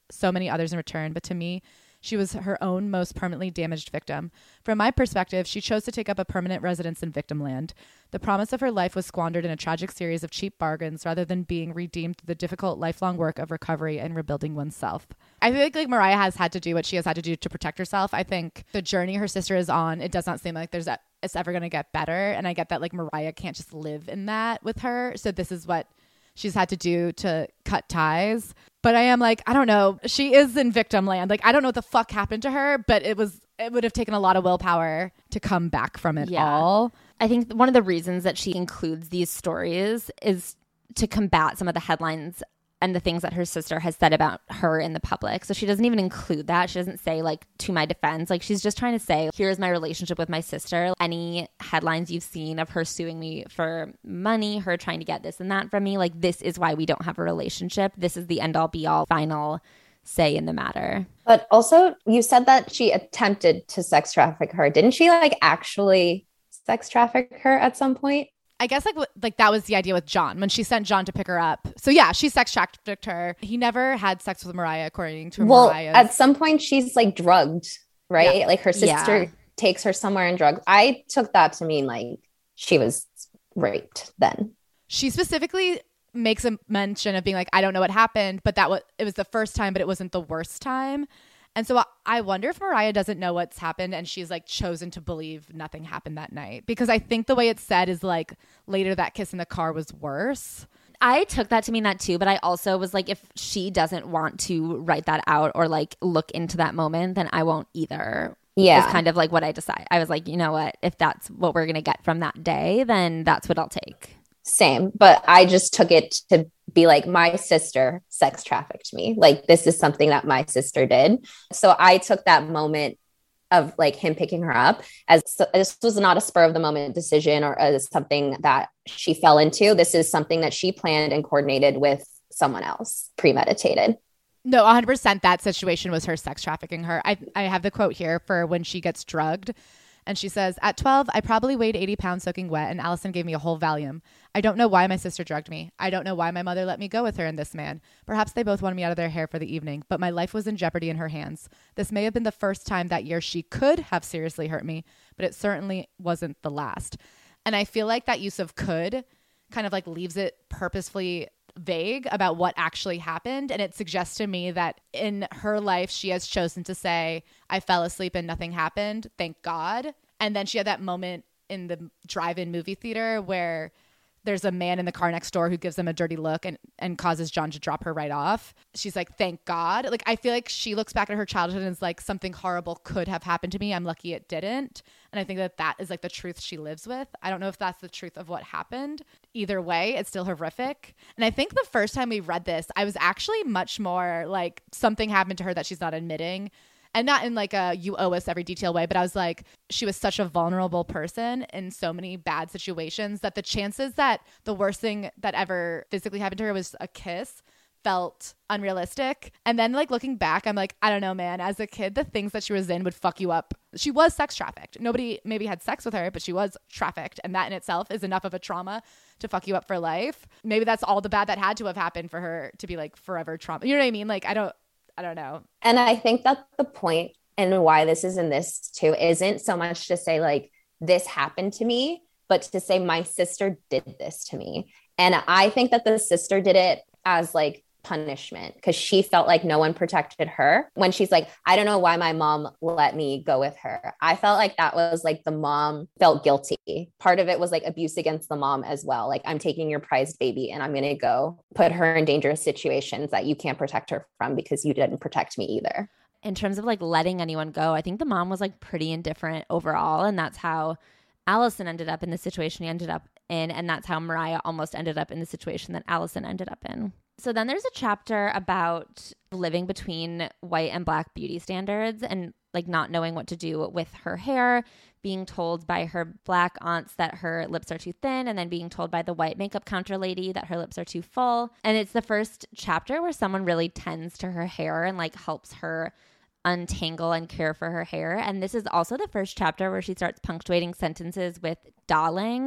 so many others in return, but to me, she was her own most permanently damaged victim. From my perspective, she chose to take up a permanent residence in victim land. The promise of her life was squandered in a tragic series of cheap bargains rather than being redeemed through the difficult lifelong work of recovery and rebuilding oneself. I feel like Mariah has had to do what she has had to do to protect herself. I think the journey her sister is on, it does not seem like it's ever going to get better. And I get that like Mariah can't just live in that with her. So this is what she's had to do to cut ties. But I am like, I don't know. She is in victim land. Like, I don't know what the fuck happened to her, but it would have taken a lot of willpower to come back from it all. I think one of the reasons that she includes these stories is to combat some of the headlines and the things that her sister has said about her in the public. So she doesn't even include that. She doesn't say like, to my defense, like she's just trying to say, here's my relationship with my sister. Any headlines you've seen of her suing me for money, her trying to get this and that from me, like this is why we don't have a relationship. This is the end all be all final say in the matter. But also you said that she attempted to sex traffic her. Didn't she like actually sex traffic her at some point? I guess like that was the idea with John when she sent John to pick her up. So yeah, she sex trafficked her. He never had sex with Mariah, according to Mariah. At some point she's like drugged, right? Yeah. Like her sister takes her somewhere and drugs. I took that to mean like she was raped then. She specifically makes a mention of being like, I don't know what happened, but it was the first time, but it wasn't the worst time. And so I wonder if Mariah doesn't know what's happened and she's like chosen to believe nothing happened that night. Because I think the way it's said is like later that kiss in the car was worse. I took that to mean that too, but I also was like, if she doesn't want to write that out or like look into that moment, then I won't either. Yeah. Is kind of like what I decide. I was like, you know what? If that's what we're going to get from that day, then that's what I'll take. Same. But I just took it to be like, my sister sex trafficked me. Like, this is something that my sister did. So I took that moment of like him picking her up as this was not a spur of the moment decision or as something that she fell into. This is something that she planned and coordinated with someone else, premeditated. No, 100% that situation was her sex trafficking her. I have the quote here for when she gets drugged. And she says, at 12, I probably weighed 80 pounds soaking wet, and Allison gave me a whole Valium. I don't know why my sister drugged me. I don't know why my mother let me go with her and this man. Perhaps they both wanted me out of their hair for the evening, but my life was in jeopardy in her hands. This may have been the first time that year she could have seriously hurt me, but it certainly wasn't the last. And I feel like that use of could kind of like leaves it purposefully vague about what actually happened. And it suggests to me that in her life, she has chosen to say, I fell asleep and nothing happened. Thank God. And then she had that moment in the drive-in movie theater where there's a man in the car next door who gives them a dirty look and causes John to drop her right off. She's like, thank God. Like, I feel like she looks back at her childhood and is like, something horrible could have happened to me. I'm lucky it didn't. And I think that is like the truth she lives with. I don't know if that's the truth of what happened. Either way, it's still horrific. And I think the first time we read this, I was actually much more like, something happened to her that she's not admitting. And not in like a you owe us every detail way, but I was like, she was such a vulnerable person in so many bad situations that the chances that the worst thing that ever physically happened to her was a kiss felt unrealistic. And then like looking back, I'm like, I don't know, man. As a kid, the things that she was in would fuck you up. She was sex trafficked. Nobody maybe had sex with her, but she was trafficked. And that in itself is enough of a trauma to fuck you up for life. Maybe that's all the bad that had to have happened for her to be like forever trauma. You know what I mean? Like, I don't know. And I think that the point and why this is in this too isn't so much to say like, this happened to me, but to say my sister did this to me. And I think that the sister did it as like punishment because she felt like no one protected her. When she's like, I don't know why my mom let me go with her. I felt like that was like the mom felt guilty. Part of it was like abuse against the mom as well. Like, I'm taking your prized baby and I'm going to go put her in dangerous situations that you can't protect her from because you didn't protect me either. In terms of like letting anyone go, I think the mom was like pretty indifferent overall. And that's how Allison ended up in the situation he ended up in. And that's how Mariah almost ended up in the situation that Allison ended up in. So then there's a chapter about living between white and black beauty standards and like not knowing what to do with her hair, being told by her black aunts that her lips are too thin, and then being told by the white makeup counter lady that her lips are too full. And it's the first chapter where someone really tends to her hair and like helps her untangle and care for her hair. And this is also the first chapter where she starts punctuating sentences with darling.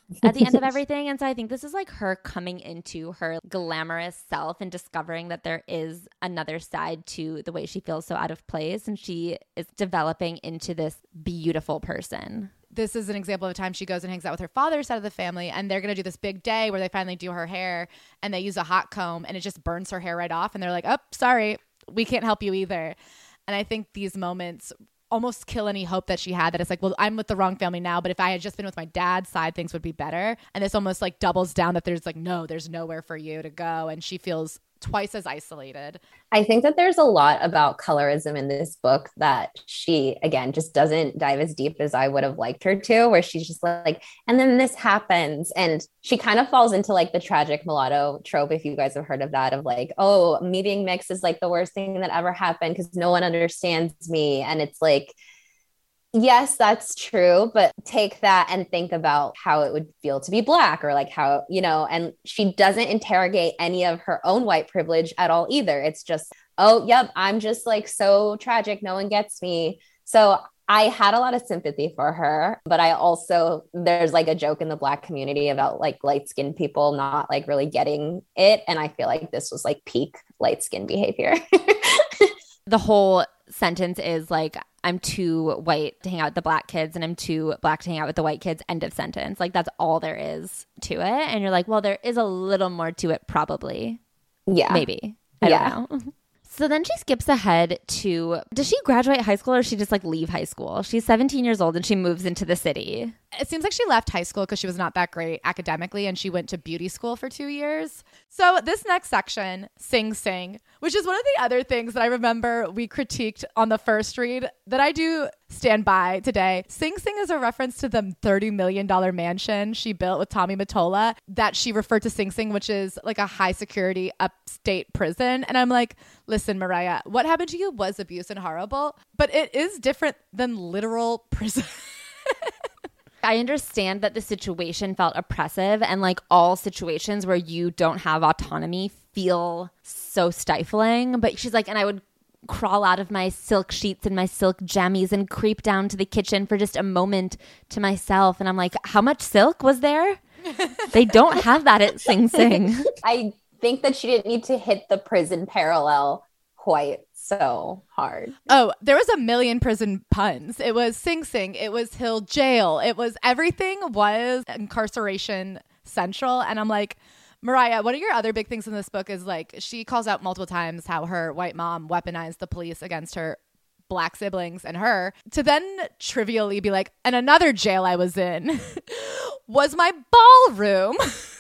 at the end of everything. And so I think this is like her coming into her glamorous self and discovering that there is another side to the way she feels so out of place. And she is developing into this beautiful person. This is an example of a time she goes and hangs out with her father's side of the family, and they're going to do this big day where they finally do her hair, and they use a hot comb, and it just burns her hair right off. And they're like, oh, sorry, we can't help you either. And I think these moments almost kill any hope that she had, that it's like, well, I'm with the wrong family now, but if I had just been with my dad's side, things would be better. And this almost like doubles down that there's like, no, there's nowhere for you to go. And she feels twice as isolated. I think that there's a lot about colorism in this book that she, again, just doesn't dive as deep as I would have liked her to, where she's just like, and then this happens. And she kind of falls into like the tragic mulatto trope, if you guys have heard of that, of like, oh, me being mixed is like the worst thing that ever happened because no one understands me. And it's like, yes, that's true, but take that and think about how it would feel to be Black, or like how, you know, and she doesn't interrogate any of her own white privilege at all either. It's just, oh, yep, I'm just like so tragic. No one gets me. So I had a lot of sympathy for her, but I also, there's like a joke in the Black community about like light-skinned people not like really getting it. And I feel like this was like peak light-skinned behavior. The whole sentence is like, I'm too white to hang out with the Black kids and I'm too Black to hang out with the white kids. End of sentence. Like that's all there is to it. And you're like, well, there is a little more to it probably. Yeah. Maybe. I don't know. So then she skips ahead to, does she graduate high school or does she just like leave high school? She's 17 years old and she moves into the city. It seems like she left high school because she was not that great academically, and she went to beauty school for 2 years. So this next section, Sing Sing, which is one of the other things that I remember we critiqued on the first read that I do stand by today. Sing Sing is a reference to the $30 million mansion she built with Tommy Mottola that she referred to Sing Sing, which is like a high security upstate prison. And I'm like, listen, Mariah, what happened to you was abuse and horrible, but it is different than literal prison. I understand that the situation felt oppressive, and like all situations where you don't have autonomy feel so stifling. But she's like, and I would crawl out of my silk sheets and my silk jammies and creep down to the kitchen for just a moment to myself. And I'm like, how much silk was there? They don't have that at Sing Sing. I think that she didn't need to hit the prison parallel quite so hard. Oh, there was a million prison puns. It was Sing Sing. It was Hill Jail. It was, everything was incarceration central. And I'm like, Mariah, one of your other big things in this book is like, she calls out multiple times how her white mom weaponized the police against her Black siblings and her, to then trivially be like, and another jail I was in was my ballroom.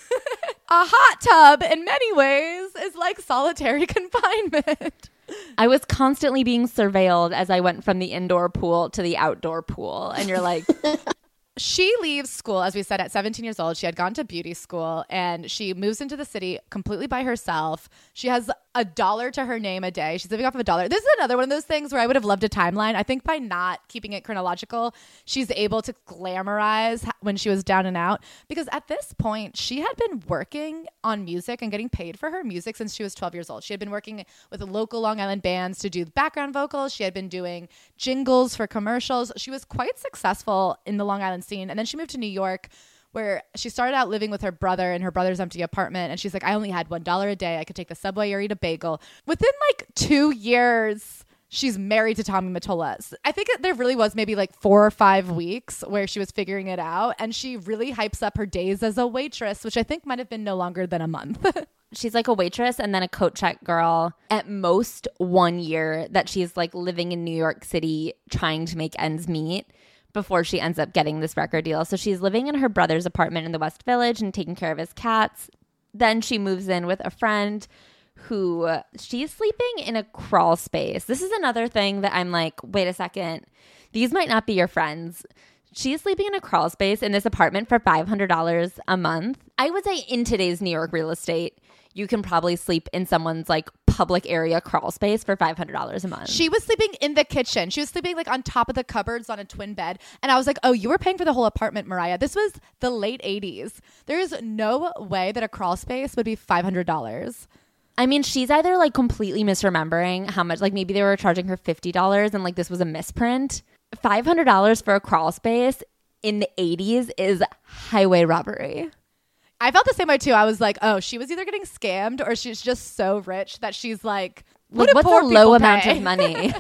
A hot tub in many ways is like solitary confinement. I was constantly being surveilled as I went from the indoor pool to the outdoor pool. And you're like... She leaves school, as we said, at 17 years old. She had gone to beauty school, and she moves into the city completely by herself. She has $1 to her name a day. She's living off of $1. This is another one of those things where I would have loved a timeline. I think by not keeping it chronological, she's able to glamorize when she was down and out. Because at this point, she had been working on music and getting paid for her music since she was 12 years old. She had been working with local Long Island bands to do background vocals. She had been doing jingles for commercials. She was quite successful in the Long Island scene. And then she moved to New York, where she started out living with her brother in her brother's empty apartment. And she's like, I only had $1 a day. I could take the subway or eat a bagel. Within like 2 years, she's married to Tommy Mottola. I think there really was maybe like 4 or 5 weeks where she was figuring it out. And she really hypes up her days as a waitress, which I think might have been no longer than a month. She's like a waitress and then a coat check girl at most 1 year that she's like living in New York City trying to make ends meet before she ends up getting this record deal. So she's living in her brother's apartment in the West Village and taking care of his cats. Then she moves in with a friend who she's sleeping in a crawl space. This is another thing that I'm like, wait a second, these might not be your friends. She's sleeping in a crawl space in this apartment for $500 a month. I would say in today's New York real estate, you can probably sleep in someone's like public area crawl space for $500 a month. She was sleeping in the kitchen. She was sleeping like on top of the cupboards on a twin bed. And I was like, oh, you were paying for the whole apartment, Mariah. This was the late 80s. There is no way that a crawl space would be $500. I mean, she's either like completely misremembering how much, like maybe they were charging her $50 and like this was a misprint. $500 for a crawl space in the 80s is highway robbery. I felt the same way too. I was like, oh, she was either getting scammed or she's just so rich that she's like, what's a low amount of money?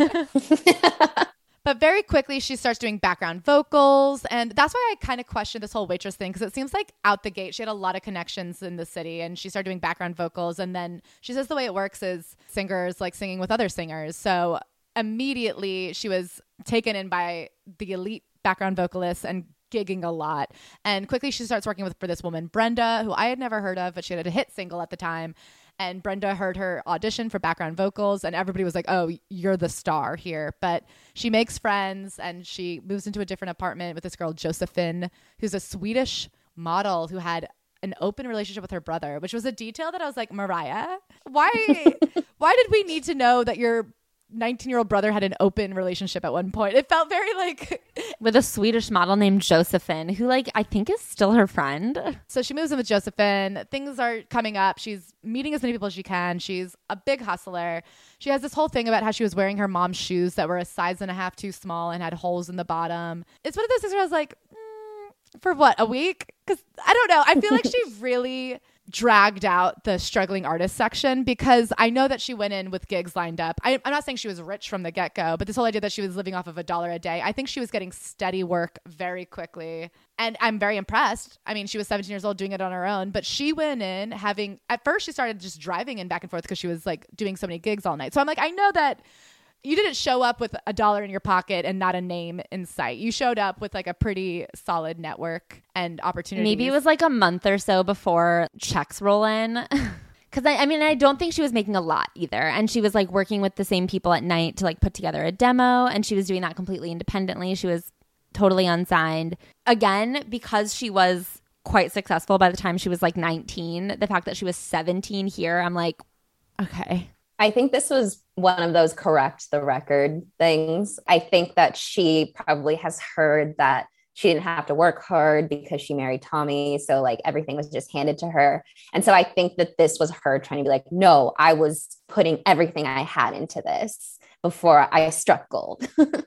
But very quickly, she starts doing background vocals. And that's why I kind of questioned this whole waitress thing, because it seems like out the gate, she had a lot of connections in the city and she started doing background vocals. And then she says the way it works is singers like singing with other singers. So immediately she was taken in by the elite background vocalists and gigging a lot. And quickly she starts working for this woman, Brenda, who I had never heard of, but she had a hit single at the time. And Brenda heard her audition for background vocals and everybody was like, oh, you're the star here. But she makes friends and she moves into a different apartment with this girl, Josephine, who's a Swedish model who had an open relationship with her brother, which was a detail that I was like, Mariah, why did we need to know that your 19-year-old brother had an open relationship at one point? It felt very like with a Swedish model named Josephine, who like I think is still her friend. So she moves in with Josephine. Things are coming up. She's meeting as many people as she can. She's a big hustler. She has this whole thing about how she was wearing her mom's shoes that were a size and a half too small and had holes in the bottom. It's one of those things where I was like, for what, a week? Because I don't know. I feel like she really dragged out the struggling artist section, because I know that she went in with gigs lined up. I'm not saying she was rich from the get-go, but this whole idea that she was living off of $1 a day, I think she was getting steady work very quickly. And I'm very impressed. I mean, she was 17 years old doing it on her own, but she went in having, at first she started just driving in back and forth because she was like doing so many gigs all night. So I'm like, I know that you didn't show up with $1 in your pocket and not a name in sight. You showed up with like a pretty solid network and opportunities. Maybe it was like a month or so before checks roll in. Because I mean, I don't think she was making a lot either. And she was like working with the same people at night to like put together a demo. And she was doing that completely independently. She was totally unsigned. Again, because she was quite successful by the time she was like 19, the fact that she was 17 here, I'm like, okay. I think this was one of those correct the record things. I think that she probably has heard that she didn't have to work hard because she married Tommy. So like everything was just handed to her. And so I think that this was her trying to be like, no, I was putting everything I had into this before I struck gold.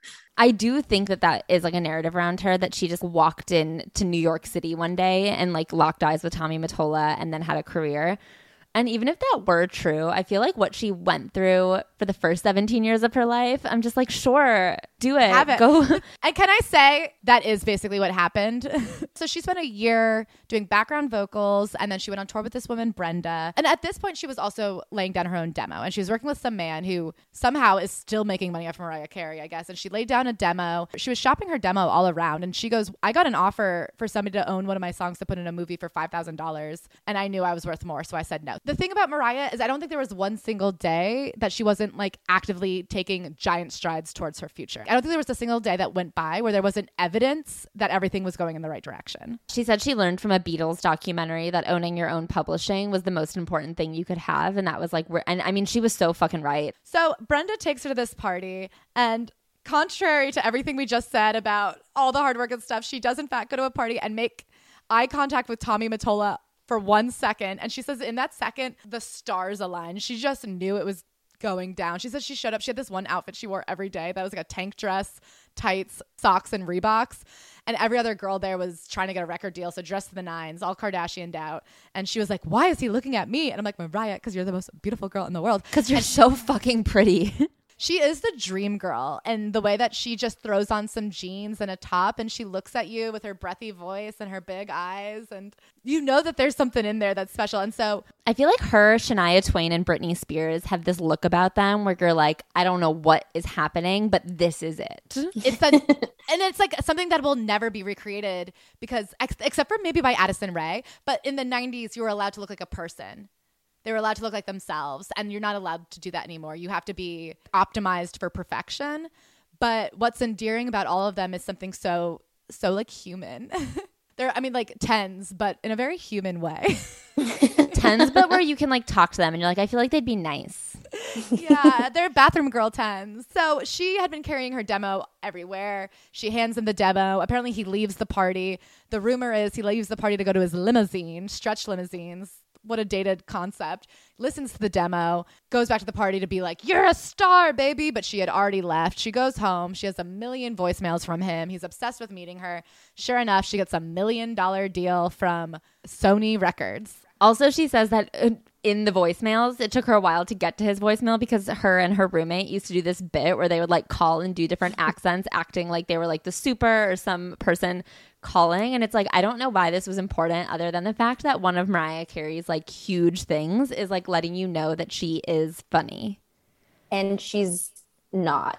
I do think that that is like a narrative around her, that she just walked in to New York City one day and like locked eyes with Tommy Mottola and then had a career. And even if that were true, I feel like what she went through for the first 17 years of her life, I'm just like, sure, do it. Have it. Go. And can I say that is basically what happened? So she spent a year doing background vocals, and then she went on tour with this woman, Brenda. And at this point, she was also laying down her own demo, and she was working with some man who somehow is still making money off Mariah Carey, I guess. And she laid down a demo. She was shopping her demo all around, and she goes, I got an offer for somebody to own one of my songs to put in a movie for $5,000, and I knew I was worth more, so I said no. The thing about Mariah is I don't think there was one single day that she wasn't like actively taking giant strides towards her future. I don't think there was a single day that went by where there wasn't evidence that everything was going in the right direction. She said she learned from a Beatles documentary that owning your own publishing was the most important thing you could have. And that was like, and I mean, she was so fucking right. So Brenda takes her to this party, and contrary to everything we just said about all the hard work and stuff, she does in fact go to a party and make eye contact with Tommy Mottola for 1 second. And she says in that second, the stars aligned. She just knew it was going down. She said she showed up. She had this one outfit she wore every day that was like a tank dress, tights, socks, and Reeboks. And every other girl there was trying to get a record deal. So dressed to the nines, all Kardashian'd out. And she was like, why is he looking at me? And I'm like, Mariah, because you're the most beautiful girl in the world. Because you're so fucking pretty. She is the dream girl, and the way that she just throws on some jeans and a top and she looks at you with her breathy voice and her big eyes, and you know that there's something in there that's special. And so I feel like her, Shania Twain, and Britney Spears have this look about them where you're like, I don't know what is happening, but this is it. It's that, and it's like something that will never be recreated because except for maybe by Addison Rae, but in the 90s you were allowed to look like a person. They were allowed to look like themselves, and you're not allowed to do that anymore. You have to be optimized for perfection. But what's endearing about all of them is something so like human. They're, I mean, like tens, but in a very human way. Tens, but where you can like talk to them and you're like, I feel like they'd be nice. Yeah, they're bathroom girl tens. So she had been carrying her demo everywhere. She hands him the demo. Apparently he leaves the party. The rumor is he leaves the party to go to his limousine, stretch limousines, what a dated concept, listens to the demo, goes back to the party to be like, you're a star, baby. But she had already left. She goes home. She has a million voicemails from him. He's obsessed with meeting her. Sure enough, she gets $1 million deal from Sony Records. Also, she says that in the voicemails, it took her a while to get to his voicemail because her and her roommate used to do this bit where they would like call and do different accents, acting like they were like the super or some person calling. And it's like, I don't know why this was important other than the fact that one of Mariah Carey's like huge things is like letting you know that she is funny. And she's not.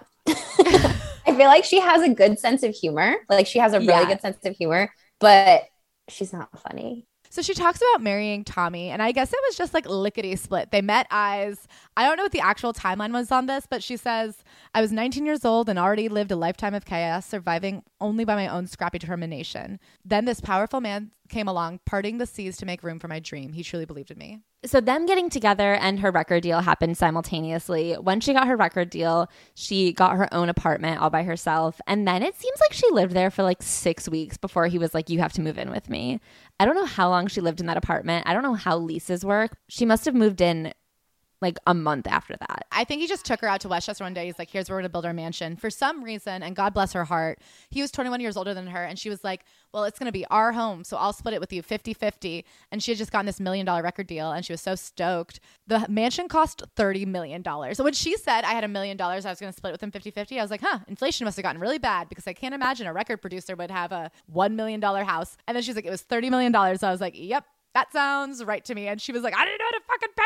I feel like she has a good sense of humor. Like she has a really good sense of humor, but she's not funny. So she talks about marrying Tommy, and I guess it was just like lickety split. They met eyes. I don't know what the actual timeline was on this, but she says, I was 19 years old and already lived a lifetime of chaos, surviving only by my own scrappy determination. Then this powerful man came along, parting the seas to make room for my dream. He truly believed in me. So them getting together and her record deal happened simultaneously. When she got her record deal, she got her own apartment all by herself. And then it seems like she lived there for like 6 weeks before he was like, you have to move in with me. I don't know how long she lived in that apartment. I don't know how leases work. She must have moved in like a month after that. I think he just took her out to Westchester one day. He's like, here's where we're going to build our mansion. For some reason, and God bless her heart, he was 21 years older than her. And she was like, well, it's going to be our home, so I'll split it with you 50-50. And she had just gotten this $1 million record deal, and she was so stoked. The mansion cost $30 million. So when she said I had $1 million, I was going to split it with him 50-50, I was like, inflation must have gotten really bad because I can't imagine a record producer would have a $1 million house. And then she's like, it was $30 million. So I was like, yep. That sounds right to me. And she was like, I didn't know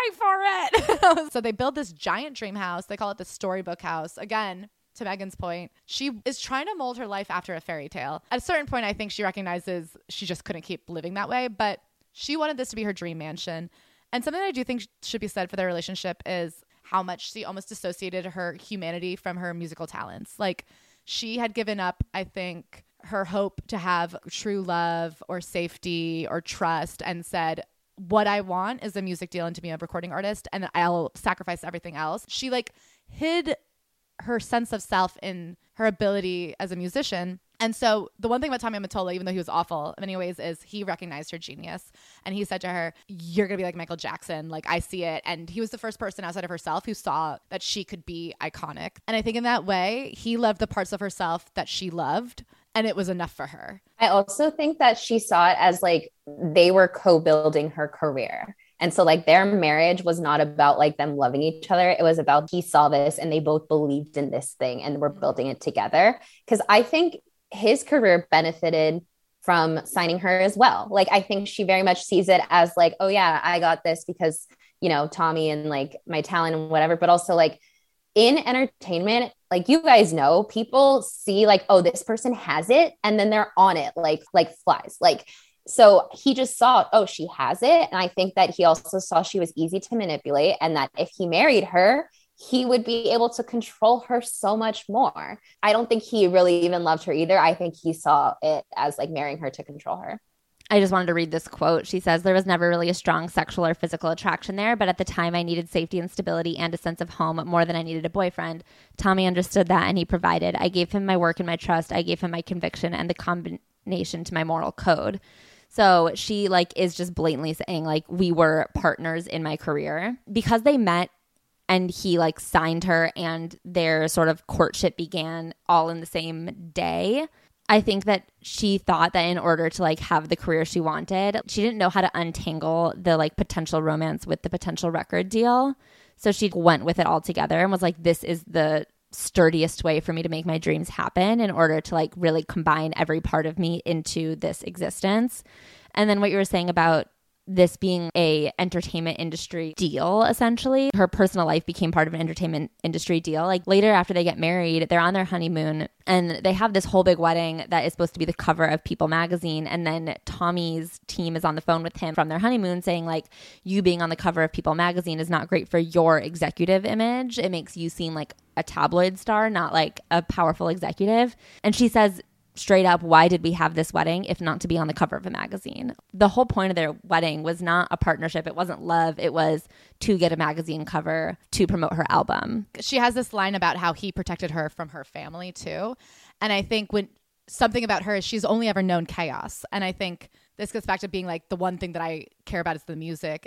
how to fucking pay for it. So they build this giant dream house. They call it the Storybook House. Again, to Megan's point, she is trying to mold her life after a fairy tale. At a certain point, I think she recognizes she just couldn't keep living that way. But she wanted this to be her dream mansion. And something that I do think should be said for their relationship is how much she almost dissociated her humanity from her musical talents. Like she had given up, I think, her hope to have true love or safety or trust and said, what I want is a music deal and to be a recording artist, and I'll sacrifice everything else. She like hid her sense of self in her ability as a musician. And so the one thing about Tommy Mottola, even though he was awful in many ways, is he recognized her genius. And he said to her, you're going to be like Michael Jackson. Like, I see it. And he was the first person outside of herself who saw that she could be iconic. And I think in that way, he loved the parts of herself that she loved. And it was enough for her. I also think that she saw it as like they were co-building her career. And so like their marriage was not about like them loving each other. It was about he saw this and they both believed in this thing and were building it together. Because I think his career benefited from signing her as well. Like, I think she very much sees it as like, oh yeah, I got this because, you know, Tommy and like my talent and whatever, but also like in entertainment, like you guys know, people see like, oh, this person has it. And then they're on it like flies. Like, so he just saw, oh, she has it. And I think that he also saw she was easy to manipulate and that if he married her, he would be able to control her so much more. I don't think he really even loved her either. I think he saw it as like marrying her to control her. I just wanted to read this quote. She says, there was never really a strong sexual or physical attraction there, but at the time I needed safety and stability and a sense of home more than I needed a boyfriend. Tommy understood that and he provided. I gave him my work and my trust. I gave him my conviction and the combination to my moral code. So she like is just blatantly saying like we were partners in my career because they met and he like signed her and their sort of courtship began all in the same day. I think that she thought that in order to like have the career she wanted, she didn't know how to untangle the like potential romance with the potential record deal. So she went with it all together and was like, this is the sturdiest way for me to make my dreams happen in order to like really combine every part of me into this existence. And then what you were saying about this being a entertainment industry deal, essentially. Her personal life became part of an entertainment industry deal. Like later after they get married, they're on their honeymoon and they have this whole big wedding that is supposed to be the cover of People magazine. And then Tommy's team is on the phone with him from their honeymoon saying like, you being on the cover of People magazine is not great for your executive image. It makes you seem like a tabloid star, not like a powerful executive. And she says, straight up, why did we have this wedding if not to be on the cover of a magazine? The whole point of their wedding was not a partnership. It wasn't love. It was to get a magazine cover to promote her album. She has this line about how he protected her from her family too. And I think when something about her is she's only ever known chaos. And I think this gets back to being like the one thing that I care about is the music.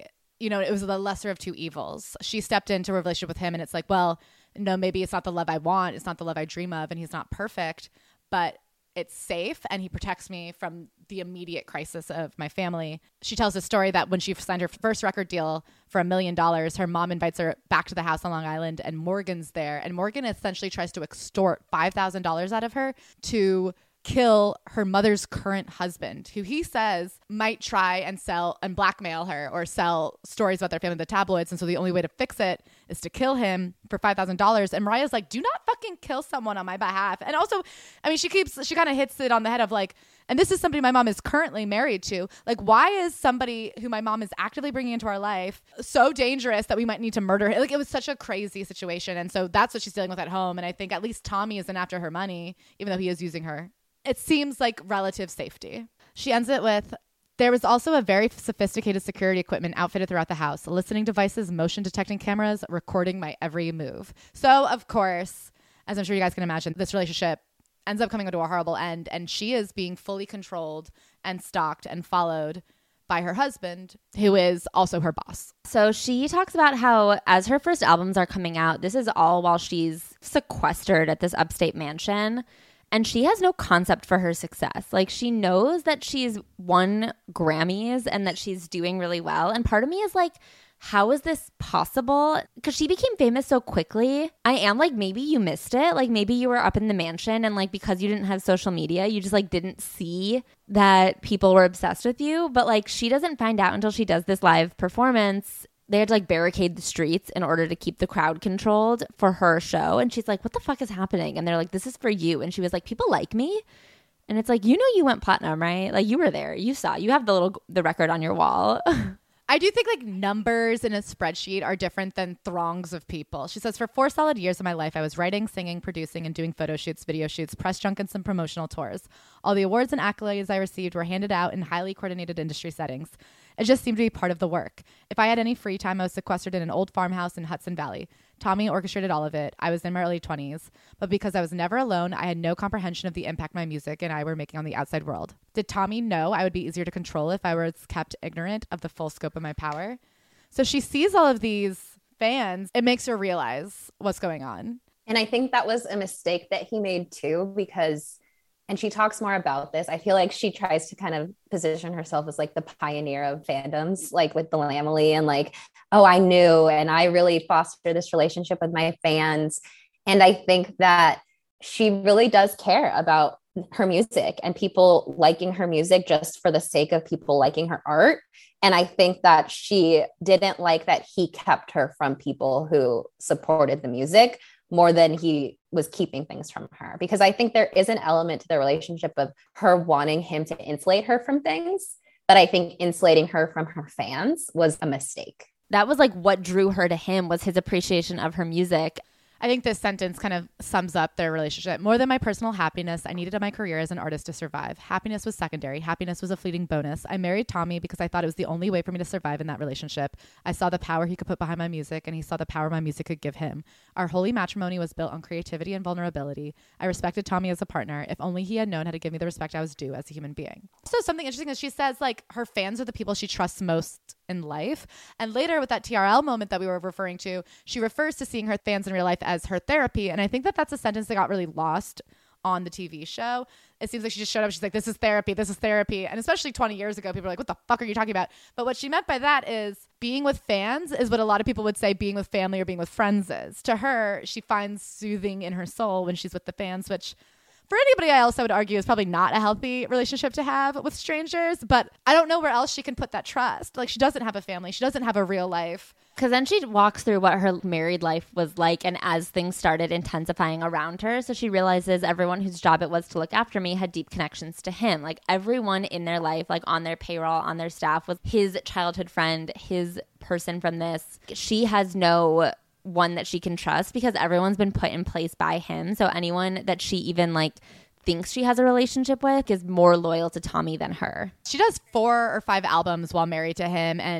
you know, it was the lesser of two evils. She stepped into a relationship with him and it's like, well, no, maybe it's not the love I want. It's not the love I dream of. And he's not perfect, but it's safe. And he protects me from the immediate crisis of my family. She tells a story that when she signed her first record deal for $1 million, her mom invites her back to the house on Long Island and Morgan's there. And Morgan essentially tries to extort $5,000 out of her to kill her mother's current husband, who he says might try and sell and blackmail her or sell stories about their family in the tabloids. And so the only way to fix it is to kill him for $5,000. And Mariah's like, do not fucking kill someone on my behalf. And also, I mean, she kind of hits it on the head of like, and this is somebody my mom is currently married to. Like, why is somebody who my mom is actively bringing into our life so dangerous that we might need to murder him? Like, it was such a crazy situation. And so that's what she's dealing with at home. And I think at least Tommy isn't after her money, even though he is using her. It seems like relative safety. She ends it with, there was also a very sophisticated security equipment outfitted throughout the house, listening devices, motion detecting cameras, recording my every move. So, of course, as I'm sure you guys can imagine, this relationship ends up coming to a horrible end, and she is being fully controlled and stalked and followed by her husband, who is also her boss. So she talks about how as her first albums are coming out, this is all while she's sequestered at this upstate mansion. And she has no concept for her success. Like, she knows that she's won Grammys and that she's doing really well. And part of me is like, how is this possible? Because she became famous so quickly. I am like, maybe you missed it. Like, maybe you were up in the mansion and like, because you didn't have social media, you just like didn't see that people were obsessed with you. But like, she doesn't find out until she does this live performance. They had to like barricade the streets in order to keep the crowd controlled for her show. And she's like, what the fuck is happening? And they're like, this is for you. And she was like, people like me. And it's like, you know, you went platinum, right? Like, you were there. You saw, you have the record on your wall. I do think like numbers in a spreadsheet are different than throngs of people. She says, for 4 solid years of my life, I was writing, singing, producing, and doing photo shoots, video shoots, press junkets, and promotional tours. All the awards and accolades I received were handed out in highly coordinated industry settings. It just seemed to be part of the work. If I had any free time, I was sequestered in an old farmhouse in Hudson Valley. Tommy orchestrated all of it. I was in my early 20s, but because I was never alone, I had no comprehension of the impact my music and I were making on the outside world. Did Tommy know I would be easier to control if I was kept ignorant of the full scope of my power? So she sees all of these fans. It makes her realize what's going on. And I think that was a mistake that he made too, because, and she talks more about this, I feel like she tries to kind of position herself as like the pioneer of fandoms, like with the Lamely, and like, oh, I knew, and I really foster this relationship with my fans. And I think that she really does care about her music and people liking her music just for the sake of people liking her art. And I think that she didn't like that he kept her from people who supported the music more than he was keeping things from her. Because I think there is an element to the relationship of her wanting him to insulate her from things, but I think insulating her from her fans was a mistake. That was like what drew her to him, was his appreciation of her music. I think this sentence kind of sums up their relationship. More than my personal happiness, I needed my career as an artist to survive. Happiness was secondary. Happiness was a fleeting bonus. I married Tommy because I thought it was the only way for me to survive in that relationship. I saw the power he could put behind my music, and he saw the power my music could give him. Our holy matrimony was built on creativity and vulnerability. I respected Tommy as a partner. If only he had known how to give me the respect I was due as a human being. So something interesting is she says, like, her fans are the people she trusts most in life. And later with that TRL moment that we were referring to, she refers to seeing her fans in real life as her therapy. And I think that that's a sentence that got really lost on the TV show. It seems like she just showed up. She's like, this is therapy. This is therapy. And especially 20 years ago, people were like, what the fuck are you talking about? But what she meant by that is being with fans is what a lot of people would say being with family or being with friends is. To her, she finds soothing in her soul when she's with the fans, which for anybody else, I would argue is probably not a healthy relationship to have with strangers. But I don't know where else she can put that trust. Like, she doesn't have a family. She doesn't have a real life. Because then she walks through what her married life was like, and as things started intensifying around her, so she realizes everyone whose job it was to look after me had deep connections to him. Like, everyone in their life, like on their payroll, on their staff, was his childhood friend, his person from this. She has no one that she can trust because everyone's been put in place by him. So anyone that she even like thinks she has a relationship with is more loyal to Tommy than her. She does 4 or 5 albums while married to him, and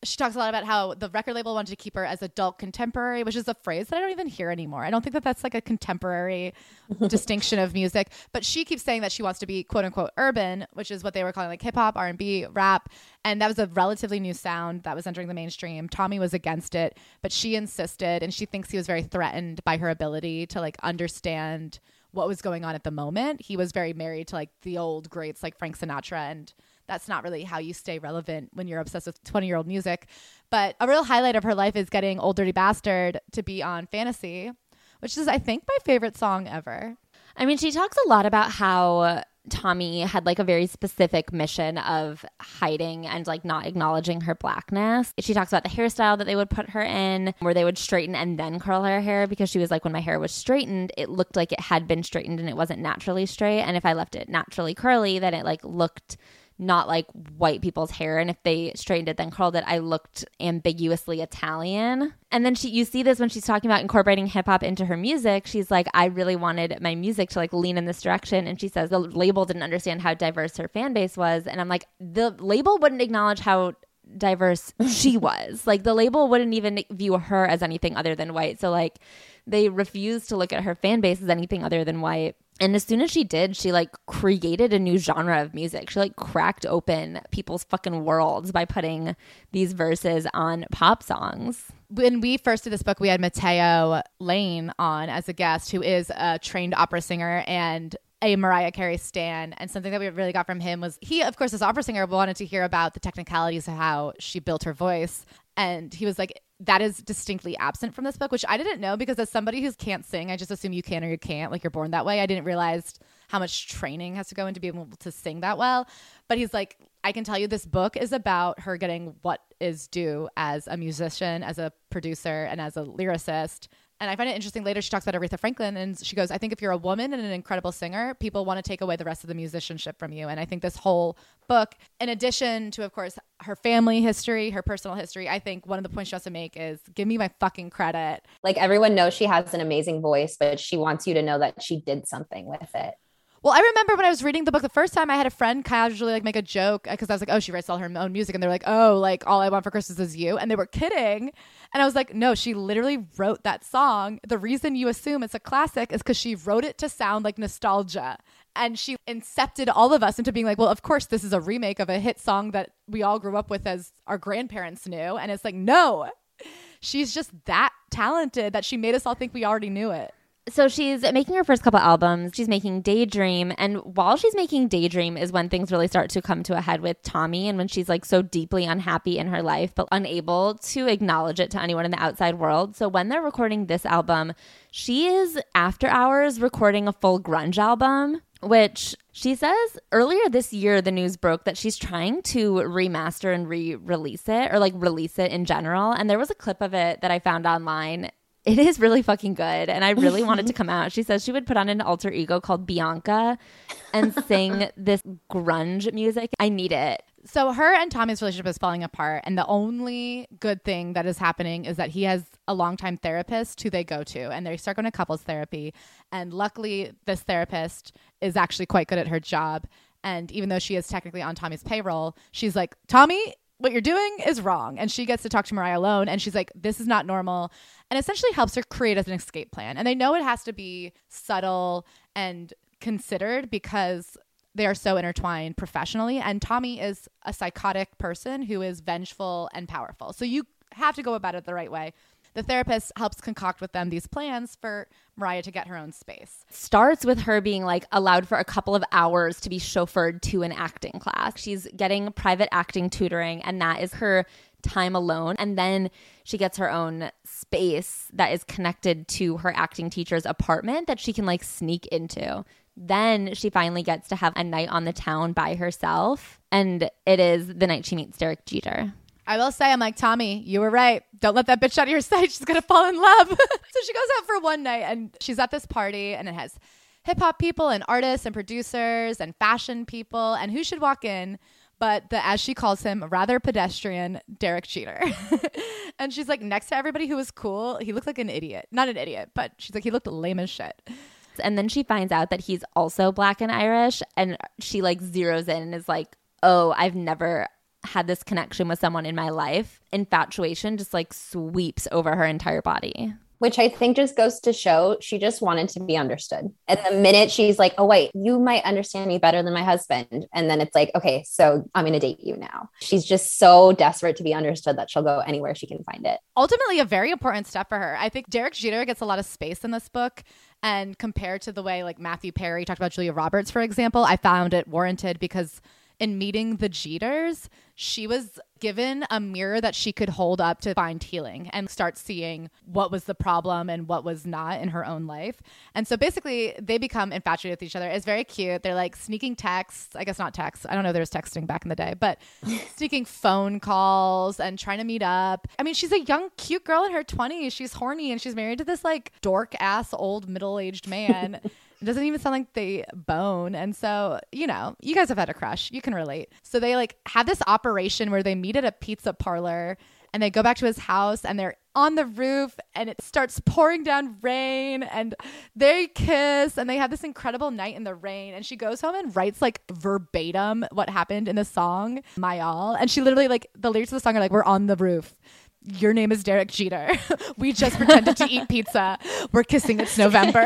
she talks a lot about how the record label wanted to keep her as adult contemporary, which is a phrase that I don't even hear anymore. I don't think that that's like a contemporary distinction of music, but she keeps saying that she wants to be quote unquote urban, which is what they were calling like hip hop, R&B, rap. And that was a relatively new sound that was entering the mainstream. Tommy was against it, but she insisted, and she thinks he was very threatened by her ability to like understand what was going on at the moment. He was very married to like the old greats like Frank Sinatra, and that's not really how you stay relevant when you're obsessed with 20-year-old music. But a real highlight of her life is getting Old Dirty Bastard to be on Fantasy, which is, I think, my favorite song ever. I mean, she talks a lot about how Tommy had like a very specific mission of hiding and like not acknowledging her blackness. She talks about the hairstyle that they would put her in, where they would straighten and then curl her hair, because she was like, when my hair was straightened, it looked like it had been straightened and it wasn't naturally straight. And if I left it naturally curly, then it like looked not like white people's hair, and if they straightened it then curled it, I looked ambiguously Italian. And then you see this when she's talking about incorporating hip hop into her music. She's like, I really wanted my music to like lean in this direction. And she says the label didn't understand how diverse her fan base was. And I'm like, the label wouldn't acknowledge how diverse she was. Like the label wouldn't even view her as anything other than white. So like they refused to look at her fan base as anything other than white. And as soon as she did, she like created a new genre of music. She like cracked open people's fucking worlds by putting these verses on pop songs. When we first did this book, we had Matteo Lane on as a guest, who is a trained opera singer and a Mariah Carey stan. And something that we really got from him was he, of course, as opera singer, wanted to hear about the technicalities of how she built her voice. And he was like, that is distinctly absent from this book, which I didn't know, because as somebody who can't sing, I just assume you can or you can't, like you're born that way. I didn't realize how much training has to go into being able to sing that well. But he's like, I can tell you this book is about her getting what is due as a musician, as a producer, and as a lyricist. And I find it interesting. Later, she talks about Aretha Franklin, and she goes, I think if you're a woman and an incredible singer, people want to take away the rest of the musicianship from you. And I think this whole book, in addition to, of course, her family history, her personal history, I think one of the points she wants to make is give me my fucking credit. Like everyone knows she has an amazing voice, but she wants you to know that she did something with it. Well, I remember when I was reading the book the first time, I had a friend casually like make a joke because I was like, oh, she writes all her own music. And they're like, oh, like all I want for Christmas is you. And they were kidding. And I was like, no, she literally wrote that song. The reason you assume it's a classic is because she wrote it to sound like nostalgia. And she incepted all of us into being like, well, of course, this is a remake of a hit song that we all grew up with as our grandparents knew. And it's like, no, she's just that talented that she made us all think we already knew it. So she's making her first couple albums. She's making Daydream. And while she's making Daydream is when things really start to come to a head with Tommy, and when she's like so deeply unhappy in her life, but unable to acknowledge it to anyone in the outside world. So when they're recording this album, she is after hours recording a full grunge album, which she says earlier this year, the news broke that she's trying to remaster and re-release it, or like release it in general. And there was a clip of it that I found online. It is really fucking good, and I really want it to come out. She says she would put on an alter ego called Bianca and sing this grunge music. I need it. So her and Tommy's relationship is falling apart, and the only good thing that is happening is that he has a longtime therapist who they go to, and they start going to couples therapy. And luckily, this therapist is actually quite good at her job. And even though she is technically on Tommy's payroll, she's like, Tommy, what you're doing is wrong. And she gets to talk to Mariah alone, and she's like, this is not normal, and essentially helps her create an escape plan. And they know it has to be subtle and considered because they are so intertwined professionally. And Tommy is a psychotic person who is vengeful and powerful. So you have to go about it the right way. The therapist helps concoct with them these plans for Mariah to get her own space. Starts with her being like allowed for a couple of hours to be chauffeured to an acting class. She's getting private acting tutoring, and that is her time alone. And then she gets her own space that is connected to her acting teacher's apartment that she can like sneak into. Then she finally gets to have a night on the town by herself, and it is the night she meets Derek Jeter. I will say, I'm like, Tommy, you were right. Don't let that bitch out of your sight. She's going to fall in love. So she goes out for one night, and she's at this party, and it has hip hop people and artists and producers and fashion people. And who should walk in but the, as she calls him, rather pedestrian Derek Jeter. And she's like, next to everybody who was cool, he looked like an idiot. Not an idiot, but she's like, he looked lame as shit. And then she finds out that he's also Black and Irish, and she like zeroes in and is like, oh, I've never had this connection with someone in my life, infatuation just like sweeps over her entire body. Which I think just goes to show she just wanted to be understood. And the minute she's like, oh, wait, you might understand me better than my husband. And then it's like, okay, so I'm going to date you now. She's just so desperate to be understood that she'll go anywhere she can find it. Ultimately, a very important step for her. I think Derek Jeter gets a lot of space in this book. And compared to the way like Matthew Perry talked about Julia Roberts, for example, I found it warranted because in meeting the Jeters, she was given a mirror that she could hold up to find healing and start seeing what was the problem and what was not in her own life. And so basically they become infatuated with each other. It's very cute. They're like sneaking texts. I guess not texts. I don't know. There was texting back in the day, but sneaking phone calls and trying to meet up. I mean, she's a young, cute girl in her 20s. She's horny and she's married to this like dork ass old middle-aged man. It doesn't even sound like they bone. And so, you know, you guys have had a crush. You can relate. So they like have this operation where they meet at a pizza parlor and they go back to his house and they're on the roof and it starts pouring down rain and they kiss and they have this incredible night in the rain. And she goes home and writes like verbatim what happened in the song, My All. And she literally like the lyrics of the song are like, we're on the roof. Your name is Derek Jeter. We just pretended to eat pizza. We're kissing. It's November.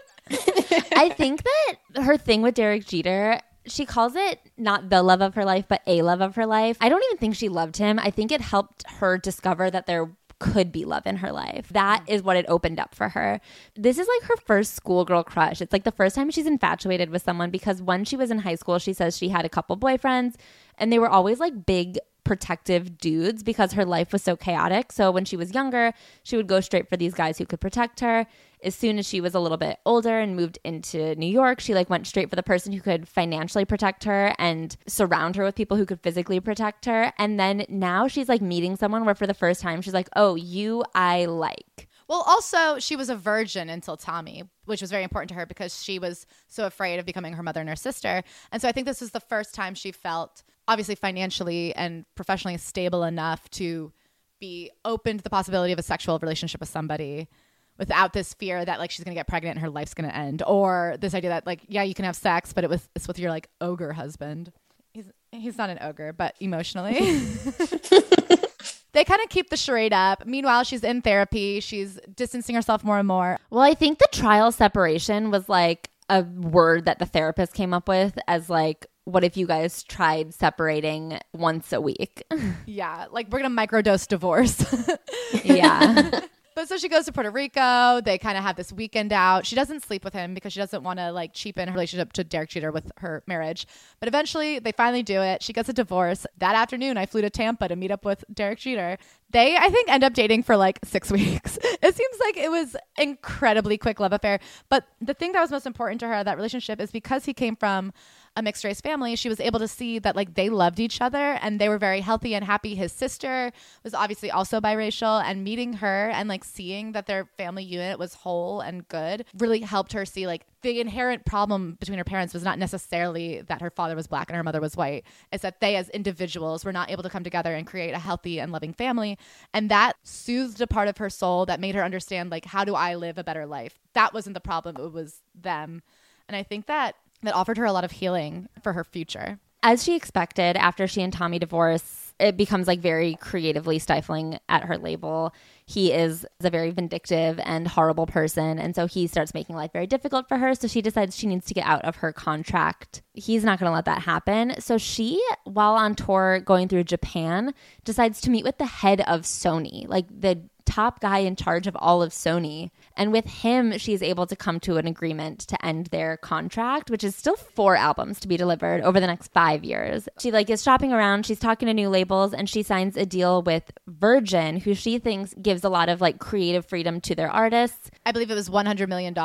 I think that her thing with Derek Jeter, she calls it not the love of her life, but a love of her life. I don't even think she loved him. I think it helped her discover that there could be love in her life. That is what it opened up for her. This is like her first schoolgirl crush. It's like the first time she's infatuated with someone because when she was in high school, she says she had a couple boyfriends and they were always like big protective dudes because her life was so chaotic. So when she was younger, she would go straight for these guys who could protect her. As soon as she was a little bit older and moved into New York, she like went straight for the person who could financially protect her and surround her with people who could physically protect her. And then now she's like meeting someone where for the first time she's like, oh, you I like. Well, also, she was a virgin until Tommy, which was very important to her because she was so afraid of becoming her mother and her sister. And so I think this was the first time she felt obviously financially and professionally stable enough to be open to the possibility of a sexual relationship with somebody without this fear that like she's going to get pregnant and her life's going to end, or this idea that like, yeah, you can have sex, but it's with your like ogre husband. He's not an ogre, but emotionally. They kind of keep the charade up. Meanwhile, she's in therapy. She's distancing herself more and more. Well, I think the trial separation was like a word that the therapist came up with as like, what if you guys tried separating once a week? Yeah, like we're going to microdose divorce. Yeah. But so she goes to Puerto Rico. They kind of have this weekend out. She doesn't sleep with him because she doesn't want to like cheapen her relationship to Derek Jeter with her marriage. But eventually they finally do it. She gets a divorce. That afternoon, I flew to Tampa to meet up with Derek Jeter. They, I think, end up dating for like 6 weeks. It seems like it was incredibly quick love affair. But the thing that was most important to her, that relationship, is because he came from a mixed race family, she was able to see that like they loved each other and they were very healthy and happy. His sister was obviously also biracial, and meeting her and like seeing that their family unit was whole and good really helped her see like the inherent problem between her parents was not necessarily that her father was black and her mother was white. It's that they as individuals were not able to come together and create a healthy and loving family. And that soothed a part of her soul that made her understand like, how do I live a better life? That wasn't the problem. It was them. And I think that offered her a lot of healing for her future. As she expected, after she and Tommy divorce, it becomes like very creatively stifling at her label. He is a very vindictive and horrible person. And so he starts making life very difficult for her. So she decides she needs to get out of her contract. He's not going to let that happen. So she, while on tour going through Japan, decides to meet with the head of Sony, like the top guy in charge of all of Sony. And with him, she's able to come to an agreement to end their contract, which is still 4 albums to be delivered over the next 5 years. She like is shopping around, she's talking to new labels, and she signs a deal with Virgin, who she thinks gives a lot of like creative freedom to their artists. I believe it was $100 million.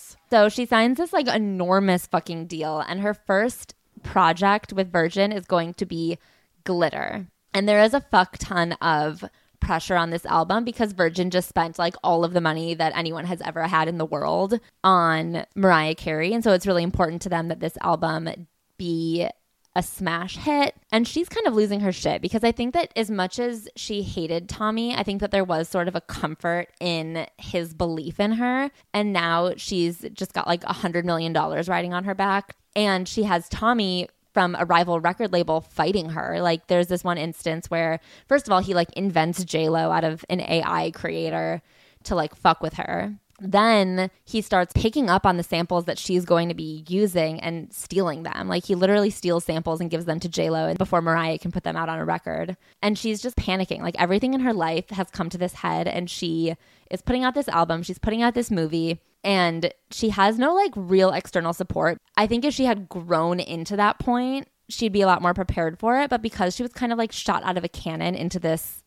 So she signs this like enormous fucking deal, and her first project with Virgin is going to be Glitter. And there is a fuck ton of pressure on this album because Virgin just spent like all of the money that anyone has ever had in the world on Mariah Carey. And so it's really important to them that this album be a smash hit. And she's kind of losing her shit because I think that as much as she hated Tommy, I think that there was sort of a comfort in his belief in her. And now she's just got like $100 million riding on her back. And she has Tommy from a rival record label fighting her. Like there's this one instance where, first of all, he like invents J-Lo out of an AI creator to like fuck with her. Then he starts picking up on the samples that she's going to be using and stealing them. Like he literally steals samples and gives them to J-Lo before Mariah can put them out on a record. And she's just panicking. Like everything in her life has come to this head, and she is putting out this album. She's putting out this movie, and she has no like real external support. I think if she had grown into that point, she'd be a lot more prepared for it. But because she was kind of like shot out of a cannon into this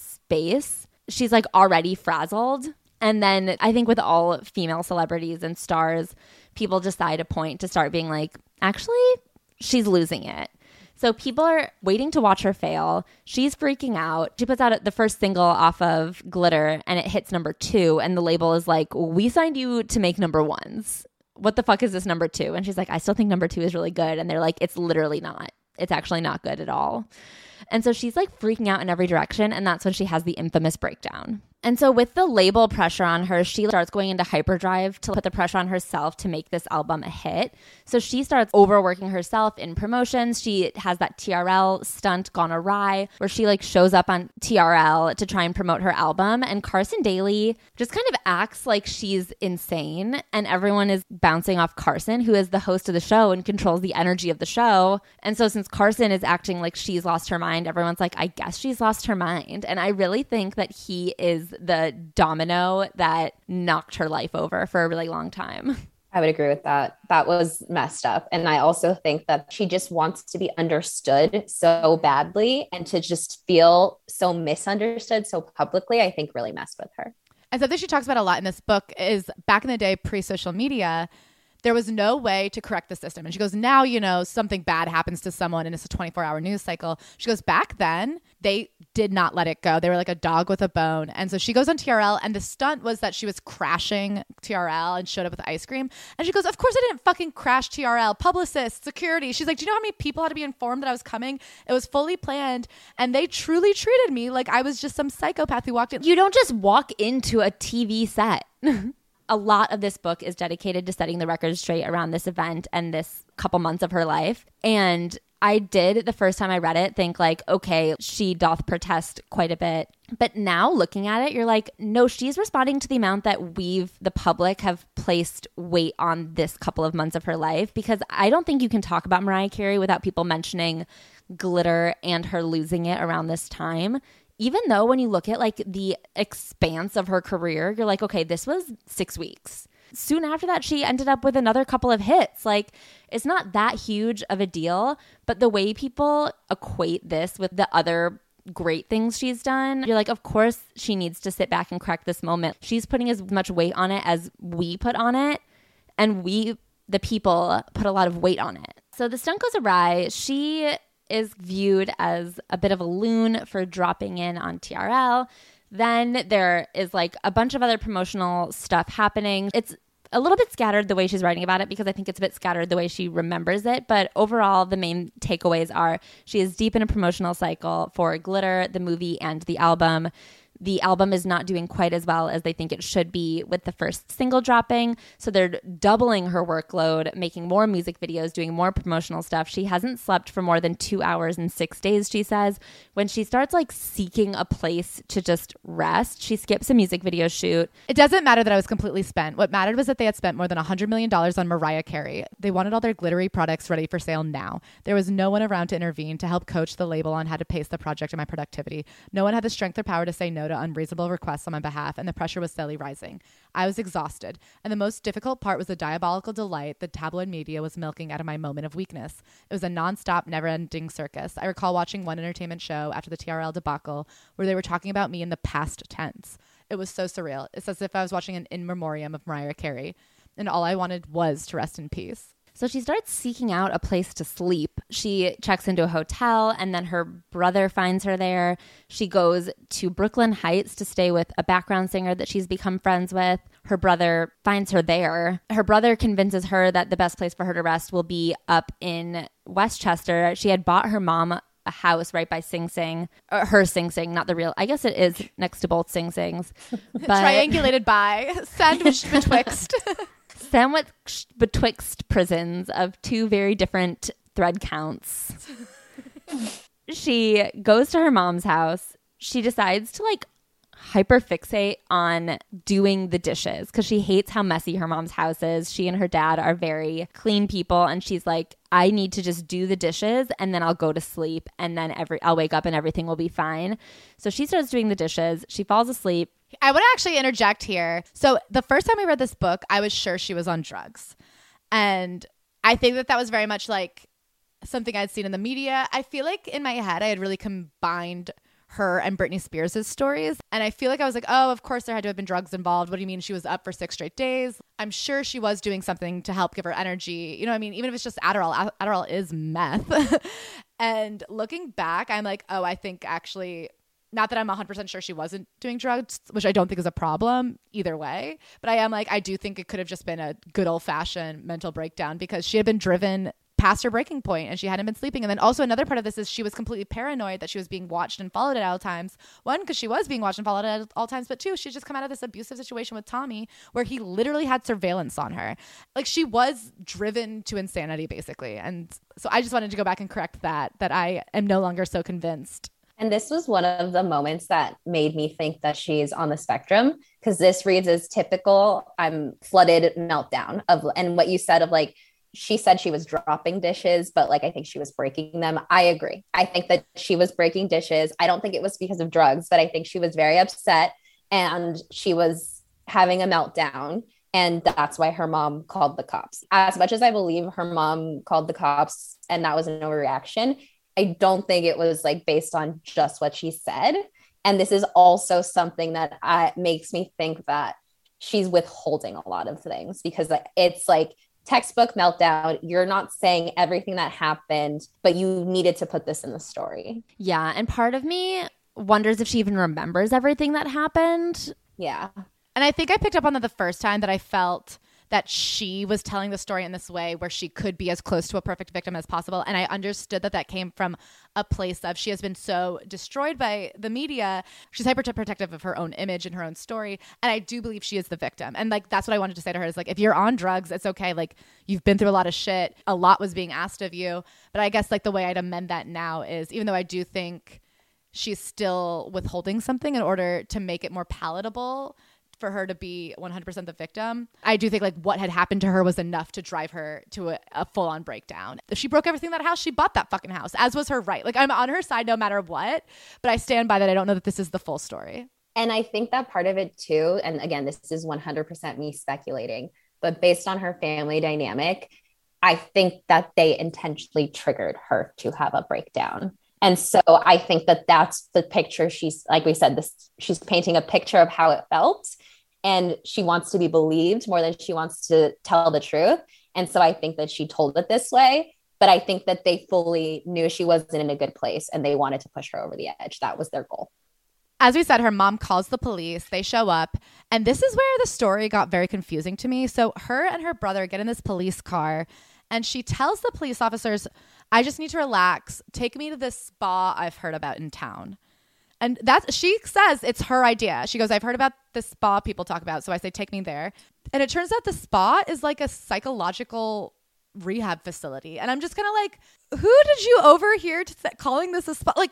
space, she's like already frazzled. And then I think with all female celebrities and stars, people decide a point to start being like, actually, she's losing it. So people are waiting to watch her fail. She's freaking out. She puts out the first single off of Glitter, and it hits number 2. And the label is like, we signed you to make number 1s. What the fuck is this number 2? And she's like, I still think number 2 is really good. And they're like, it's literally not. It's actually not good at all. And so she's like freaking out in every direction. And that's when she has the infamous breakdown. And so with the label pressure on her, she starts going into hyperdrive to put the pressure on herself to make this album a hit. So she starts overworking herself in promotions. She has that TRL stunt gone awry where she like shows up on TRL to try and promote her album. And Carson Daly just kind of acts like she's insane. And everyone is bouncing off Carson, who is the host of the show and controls the energy of the show. And so since Carson is acting like she's lost her mind, everyone's like, I guess she's lost her mind. And I really think that he is the domino that knocked her life over for a really long time. I would agree with that. That was messed up. And I also think that she just wants to be understood so badly, and to just feel so misunderstood so publicly, I think really messed with her. And something she talks about a lot in this book is back in the day, pre-social media, there was no way to correct the system. And she goes, now, you know, something bad happens to someone and it's a 24-hour news cycle. She goes, back then, they did not let it go. They were like a dog with a bone. And so she goes on TRL, and the stunt was that she was crashing TRL and showed up with ice cream. And she goes, of course I didn't fucking crash TRL. Publicists, security. She's like, do you know how many people had to be informed that I was coming? It was fully planned. And they truly treated me like I was just some psychopath who walked in. You don't just walk into a TV set. A lot of this book is dedicated to setting the record straight around this event and this couple months of her life. And I did, the first time I read it, think like, okay, she doth protest quite a bit. But now looking at it, you're like, no, she's responding to the amount that we've, the public, have placed weight on this couple of months of her life. Because I don't think you can talk about Mariah Carey without people mentioning Glitter and her losing it around this time. Even though when you look at like the expanse of her career, you're like, okay, this was 6 weeks. Soon after that, she ended up with another couple of hits. Like, it's not that huge of a deal, but the way people equate this with the other great things she's done, you're like, of course she needs to sit back and correct this moment. She's putting as much weight on it as we put on it, and we, the people, put a lot of weight on it. So the stunt goes awry. She is viewed as a bit of a loon for dropping in on TRL. Then there is like a bunch of other promotional stuff happening. It's a little bit scattered the way she's writing about it, because I think it's a bit scattered the way she remembers it. But overall, the main takeaways are she is deep in a promotional cycle for Glitter, the movie, and the album. The album is not doing quite as well as they think it should be with the first single dropping. So they're doubling her workload, making more music videos, doing more promotional stuff. She hasn't slept for more than 2 hours in 6 days, she says. When she starts like seeking a place to just rest, she skips a music video shoot. It doesn't matter that I was completely spent. What mattered was that they had spent more than $100 million on Mariah Carey. They wanted all their glittery products ready for sale now. There was no one around to intervene, to help coach the label on how to pace the project and my productivity. No one had the strength or power to say no to unreasonable requests on my behalf, and the pressure was steadily rising. I was exhausted, and the most difficult part was the diabolical delight the tabloid media was milking out of my moment of weakness. It was a nonstop, never-ending circus. I recall watching one entertainment show after the TRL debacle where they were talking about me in the past tense. It was so surreal. It's as if I was watching an in memoriam of Mariah Carey, and all I wanted was to rest in peace. So she starts seeking out a place to sleep. She checks into a hotel, and then her brother finds her there. She goes to Brooklyn Heights to stay with a background singer that she's become friends with. Her brother finds her there. Her brother convinces her that the best place for her to rest will be up in Westchester. She had bought her mom a house right by Sing Sing, or her Sing Sing, not the real. I guess it is next to both Sing Sings. But triangulated by, sandwiched betwixt. Sandwiched betwixt prisons of two very different thread counts. She goes to her mom's house. She decides to like hyperfixate on doing the dishes because she hates how messy her mom's house is. She and her dad are very clean people, and she's like, I need to just do the dishes and then I'll go to sleep, and then I'll wake up and everything will be fine. So she starts doing the dishes. She falls asleep. I would actually interject here. So the first time I read this book, I was sure she was on drugs. And I think that was very much like something I'd seen in the media. I feel like in my head, I had really combined her and Britney Spears' stories. And I feel like I was like, oh, of course there had to have been drugs involved. What do you mean she was up for 6 straight days? I'm sure she was doing something to help give her energy. You know what I mean? Even if it's just Adderall, Adderall is meth. And looking back, I'm like, oh, I think actually, not that I'm 100% sure she wasn't doing drugs, which I don't think is a problem either way. But I am like, I do think it could have just been a good old fashioned mental breakdown because she had been driven past her breaking point and she hadn't been sleeping. And then also another part of this is she was completely paranoid that she was being watched and followed at all times. One, because she was being watched and followed at all times, but two, she's just come out of this abusive situation with Tommy where he literally had surveillance on her. Like she was driven to insanity basically. And so I just wanted to go back and correct that I am no longer so convinced. And this was one of the moments that made me think that she's on the spectrum, because this reads as typical I'm flooded meltdown of, and what you said of like, she said she was dropping dishes, but like, I think she was breaking them. I agree. I think that she was breaking dishes. I don't think it was because of drugs, but I think she was very upset and she was having a meltdown. And that's why her mom called the cops. As much as I believe her mom called the cops and that was an overreaction, I don't think it was like based on just what she said. And this is also something that makes me think that she's withholding a lot of things because it's like, textbook meltdown. You're not saying everything that happened, but you needed to put this in the story. Yeah. And part of me wonders if she even remembers everything that happened. Yeah. And I think I picked up on that the first time that I felt that she was telling the story in this way where she could be as close to a perfect victim as possible. And I understood that came from a place of she has been so destroyed by the media. She's hyper protective of her own image and her own story. And I do believe she is the victim. And like, that's what I wanted to say to her is like, if you're on drugs, it's okay. Like you've been through a lot of shit. A lot was being asked of you. But I guess like the way I'd amend that now is, even though I do think she's still withholding something in order to make it more palatable for her to be 100% the victim, I do think like what had happened to her was enough to drive her to a full-on breakdown. If she broke everything in that house, she bought that fucking house, as was her right. Like I'm on her side no matter what, but I stand by that. I don't know that this is the full story. And I think that part of it too, and again, this is 100% me speculating, but based on her family dynamic, I think that they intentionally triggered her to have a breakdown. And so I think that that's the picture she's, like we said, she's painting a picture of how it felt, and she wants to be believed more than she wants to tell the truth. And so I think that she told it this way, but I think that they fully knew she wasn't in a good place and they wanted to push her over the edge. That was their goal. As we said, her mom calls the police. They show up. And this is where the story got very confusing to me. So her and her brother get in this police car and she tells the police officers, I just need to relax. Take me to this spa I've heard about in town. And she says it's her idea. She goes, I've heard about this spa people talk about. So I say, take me there. And it turns out the spa is like a psychological rehab facility. And I'm just kind of like, who did you overhear calling this a spa? Like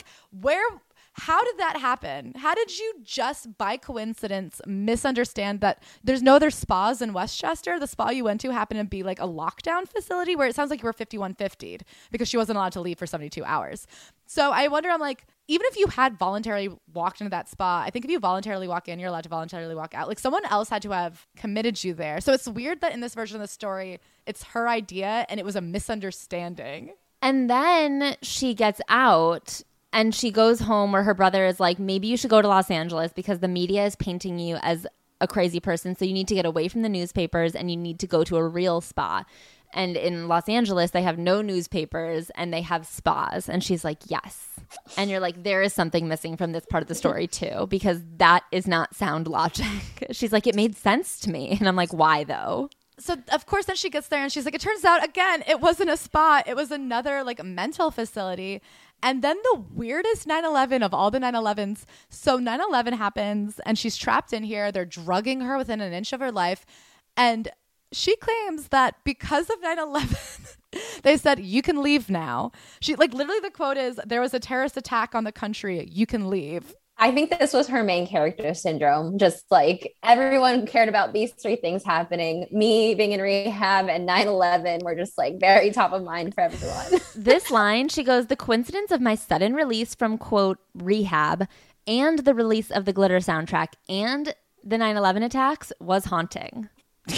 how did that happen? How did you just by coincidence misunderstand that there's no other spas in Westchester? The spa you went to happened to be like a lockdown facility where it sounds like you were 5150'd because she wasn't allowed to leave for 72 hours. So I wonder, I'm like, even if you had voluntarily walked into that spa, I think if you voluntarily walk in, you're allowed to voluntarily walk out. Like someone else had to have committed you there. So it's weird that in this version of the story, it's her idea and it was a misunderstanding. And then she gets out and she goes home where her brother is like, maybe you should go to Los Angeles because the media is painting you as a crazy person. So you need to get away from the newspapers and you need to go to a real spa. And in Los Angeles, they have no newspapers and they have spas. And she's like, yes. And you're like, there is something missing from this part of the story too, because that is not sound logic. She's like, it made sense to me. And I'm like, why though? So of course then she gets there and she's like, it turns out again, it wasn't a spa. It was another like mental facility. And then the weirdest 9/11 of all the 9/11s. So 9/11 happens and she's trapped in here. They're drugging her within an inch of her life. And she claims that because of 9/11, They said, you can leave now. She like literally the quote is, there was a terrorist attack on the country. You can leave. I think this was her main character syndrome. Just like everyone cared about these three things happening. Me being in rehab and 9/11 were just like very top of mind for everyone. This line, she goes, the coincidence of my sudden release from, quote, rehab and the release of the Glitter soundtrack and the 9/11 attacks was haunting.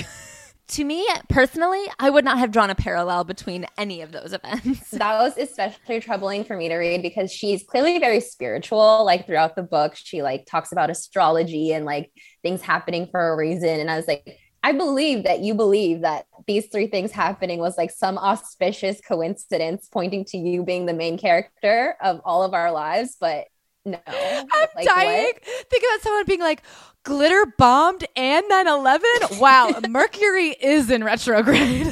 To me, personally, I would not have drawn a parallel between any of those events. That was especially troubling for me to read because she's clearly very spiritual. Like throughout the book, she like talks about astrology and like things happening for a reason. And I was like, I believe that you believe that these three things happening was like some auspicious coincidence pointing to you being the main character of all of our lives. But no. I'm like, dying. what? Think about someone being like, glitter bombed and 9/11? Wow, Mercury is in retrograde.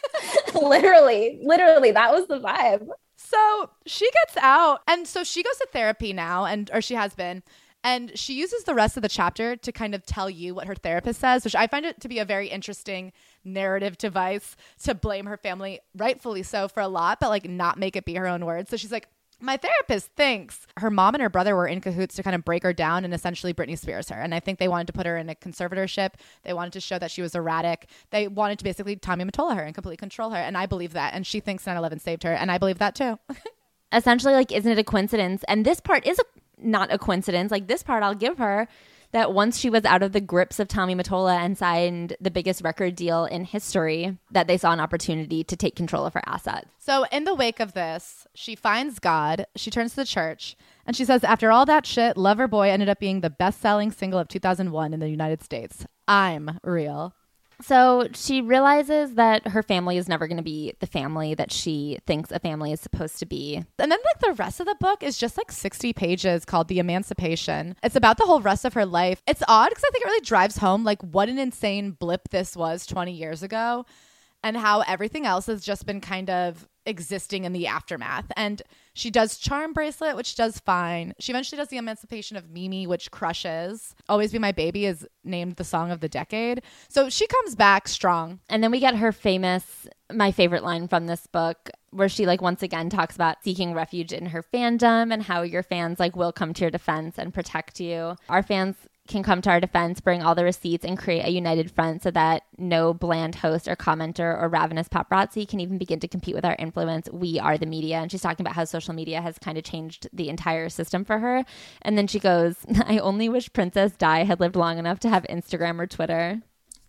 literally, that was the vibe. So she gets out, and so she goes to therapy now, or she has been, and she uses the rest of the chapter to kind of tell you what her therapist says, which I find it to be a very interesting narrative device to blame her family, rightfully so, for a lot, but like not make it be her own words. So she's like, my therapist thinks her mom and her brother were in cahoots to kind of break her down and essentially Britney Spears her. And I think they wanted to put her in a conservatorship. They wanted to show that she was erratic. They wanted to basically Tommy Mottola her and completely control her. And I believe that. And she thinks 9/11 saved her. And I believe that too. Essentially, like, isn't it a coincidence? And this part is not a coincidence. Like, this part I'll give her, that once she was out of the grips of Tommy Mottola and signed the biggest record deal in history, that they saw an opportunity to take control of her assets. So in the wake of this, she finds God, she turns to the church, and she says, after all that shit, Loverboy ended up being the best-selling single of 2001 in the United States. I'm real. So she realizes that her family is never going to be the family that she thinks a family is supposed to be. And then like the rest of the book is just like 60 pages called The Emancipation. It's about the whole rest of her life. It's odd because I think it really drives home like what an insane blip this was 20 years ago and how everything else has just been kind of existing in the aftermath. And she does Charm Bracelet, which does fine. She eventually does The Emancipation of Mimi, which crushes. Always Be My Baby is named the song of the decade. So she comes back strong. And then we get her famous, my favorite line from this book, where she like once again talks about seeking refuge in her fandom and how your fans like will come to your defense and protect you. Our fans can come to our defense, bring all the receipts, and create a united front so that no bland host or commenter or ravenous paparazzi can even begin to compete with our influence. We are the media. And she's talking about how social media has kind of changed the entire system for her. And then she goes, I only wish Princess Di had lived long enough to have Instagram or Twitter.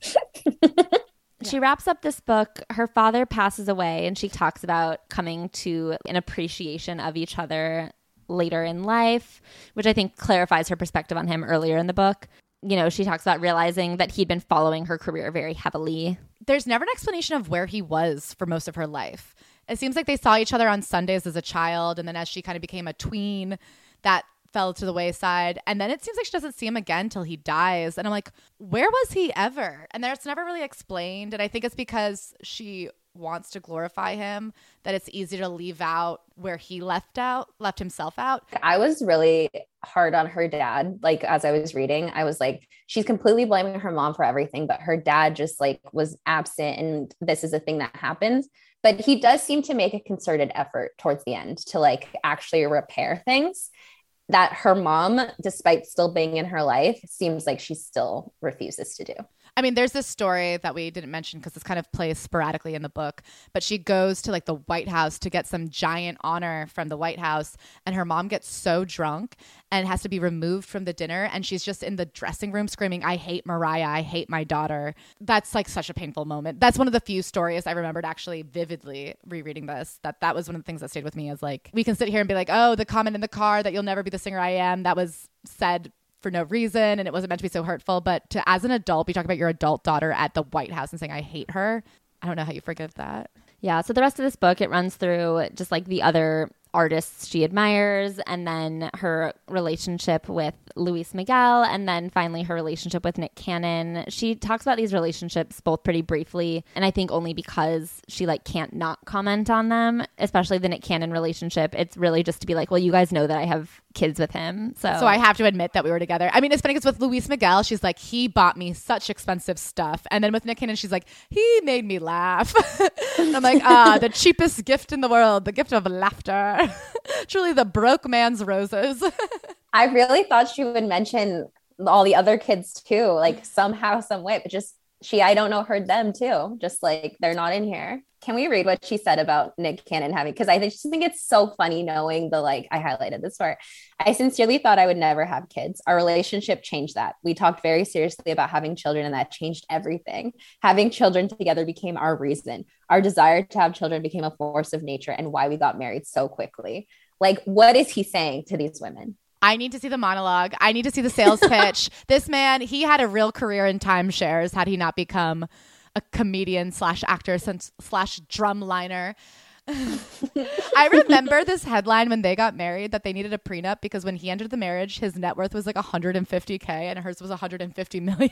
She wraps up this book. Her father passes away, and she talks about coming to an appreciation of each other later in life, which I think clarifies her perspective on him earlier in the book. You know, she talks about realizing that he'd been following her career very heavily. There's never an explanation of where he was for most of her life. It seems like they saw each other on Sundays as a child, and then as she kind of became a tween, that fell to the wayside. And then it seems like she doesn't see him again till he dies. And I'm like, where was he ever? And that's never really explained. And I think it's because she wants to glorify him that it's easier to leave out where he left himself out. I was really hard on her dad. Like as I was reading, I was like, she's completely blaming her mom for everything, but her dad just like was absent and this is a thing that happens. But he does seem to make a concerted effort towards the end to like actually repair things that her mom, despite still being in her life, seems like she still refuses to do. I mean, there's this story that we didn't mention because this kind of plays sporadically in the book, but she goes to like the White House to get some giant honor from the White House, and her mom gets so drunk and has to be removed from the dinner, and she's just in the dressing room screaming, I hate Mariah, I hate my daughter. That's like such a painful moment. That's one of the few stories I remembered actually vividly rereading this, that was one of the things that stayed with me, is like, we can sit here and be like, oh, the comment in the car that you'll never be the singer I am, that was said for no reason and it wasn't meant to be so hurtful, but to as an adult be talking about your adult daughter at the White House and saying I hate her, I don't know how you forgive that. Yeah, so the rest of this book, it runs through just like the other artists she admires, and then her relationship with Luis Miguel, and then finally her relationship with Nick Cannon. She talks about these relationships both pretty briefly, and I think only because she like can't not comment on them, especially the Nick Cannon relationship. It's really just to be like, well, you guys know that I have kids with him, so I have to admit that we were together. I mean, it's funny because with Luis Miguel, she's like, he bought me such expensive stuff, and then with Nick Cannon, she's like, he made me laugh. I'm like, the cheapest gift in the world, the gift of laughter. Truly the broke man's roses. I really thought she would mention all the other kids too, like somehow, some way, but just I don't know, heard them too. Just like, they're not in here. Can we read what she said about Nick Cannon having, because I just think it's so funny knowing I highlighted this part. I sincerely thought I would never have kids. Our relationship changed that. We talked very seriously about having children, and that changed everything. Having children together became our reason. Our desire to have children became a force of nature and why we got married so quickly. Like, what is he saying to these women? I need to see the monologue. I need to see the sales pitch. This man, he had a real career in timeshares had he not become a comedian / actor / drumliner. I remember this headline when they got married that they needed a prenup because when he entered the marriage, his net worth was like $150K and hers was $150 million.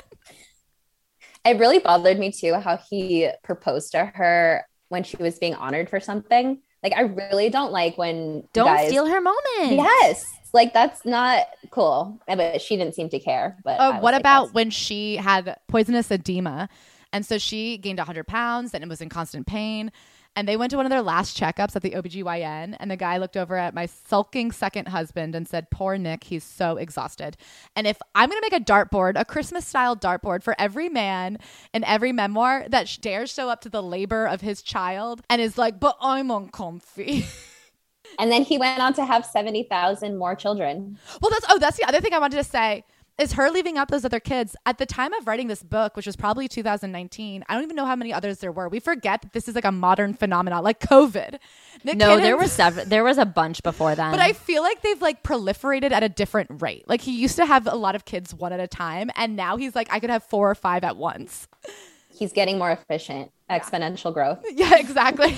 It really bothered me too how he proposed to her when she was being honored for something. Like, I really don't like when don't steal her moment. Yes. Like, that's not cool. But she didn't seem to care. But what about when she had poisonous edema? And so she gained 100 pounds and it was in constant pain. And they went to one of their last checkups at the OBGYN. And the guy looked over at my sulking second husband and said, poor Nick, he's so exhausted. And if I'm going to make a dartboard, a Christmas style dartboard for every man in every memoir that dares show up to the labor of his child and is like, but I'm uncomfy. And then he went on to have 70,000 more children. Well, that's the other thing I wanted to say. Is her leaving out those other kids. At the time of writing this book, which was probably 2019, I don't even know how many others there were. We forget that this is like a modern phenomenon, like COVID. There was a bunch before then. But I feel like they've like proliferated at a different rate. Like, he used to have a lot of kids one at a time, and now he's like, I could have 4 or 5 at once. He's getting more efficient, exponential growth. Yeah, exactly.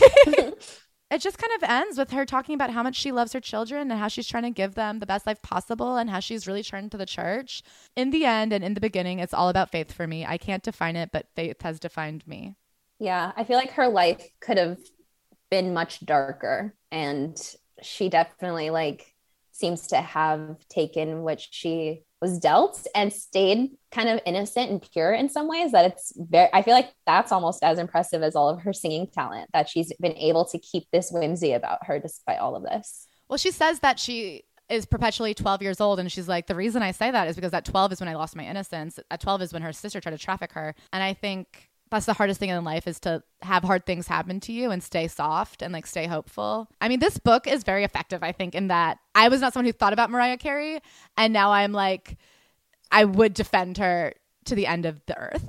It just kind of ends with her talking about how much she loves her children and how she's trying to give them the best life possible and how she's really turned to the church. In the end and in the beginning, it's all about faith for me. I can't define it, but faith has defined me. Yeah, I feel like her life could have been much darker, and she definitely seems to have taken what she was dealt and stayed kind of innocent and pure in some ways, that I feel like that's almost as impressive as all of her singing talent, that she's been able to keep this whimsy about her despite all of this. Well, she says that she is perpetually 12 years old. And she's like, the reason I say that is because at 12 is when I lost my innocence. At 12 is when her sister tried to traffic her. And I think that's the hardest thing in life, is to have hard things happen to you and stay soft and stay hopeful. I mean, this book is very effective, I think, in that I was not someone who thought about Mariah Carey. And now I'm like, I would defend her to the end of the earth.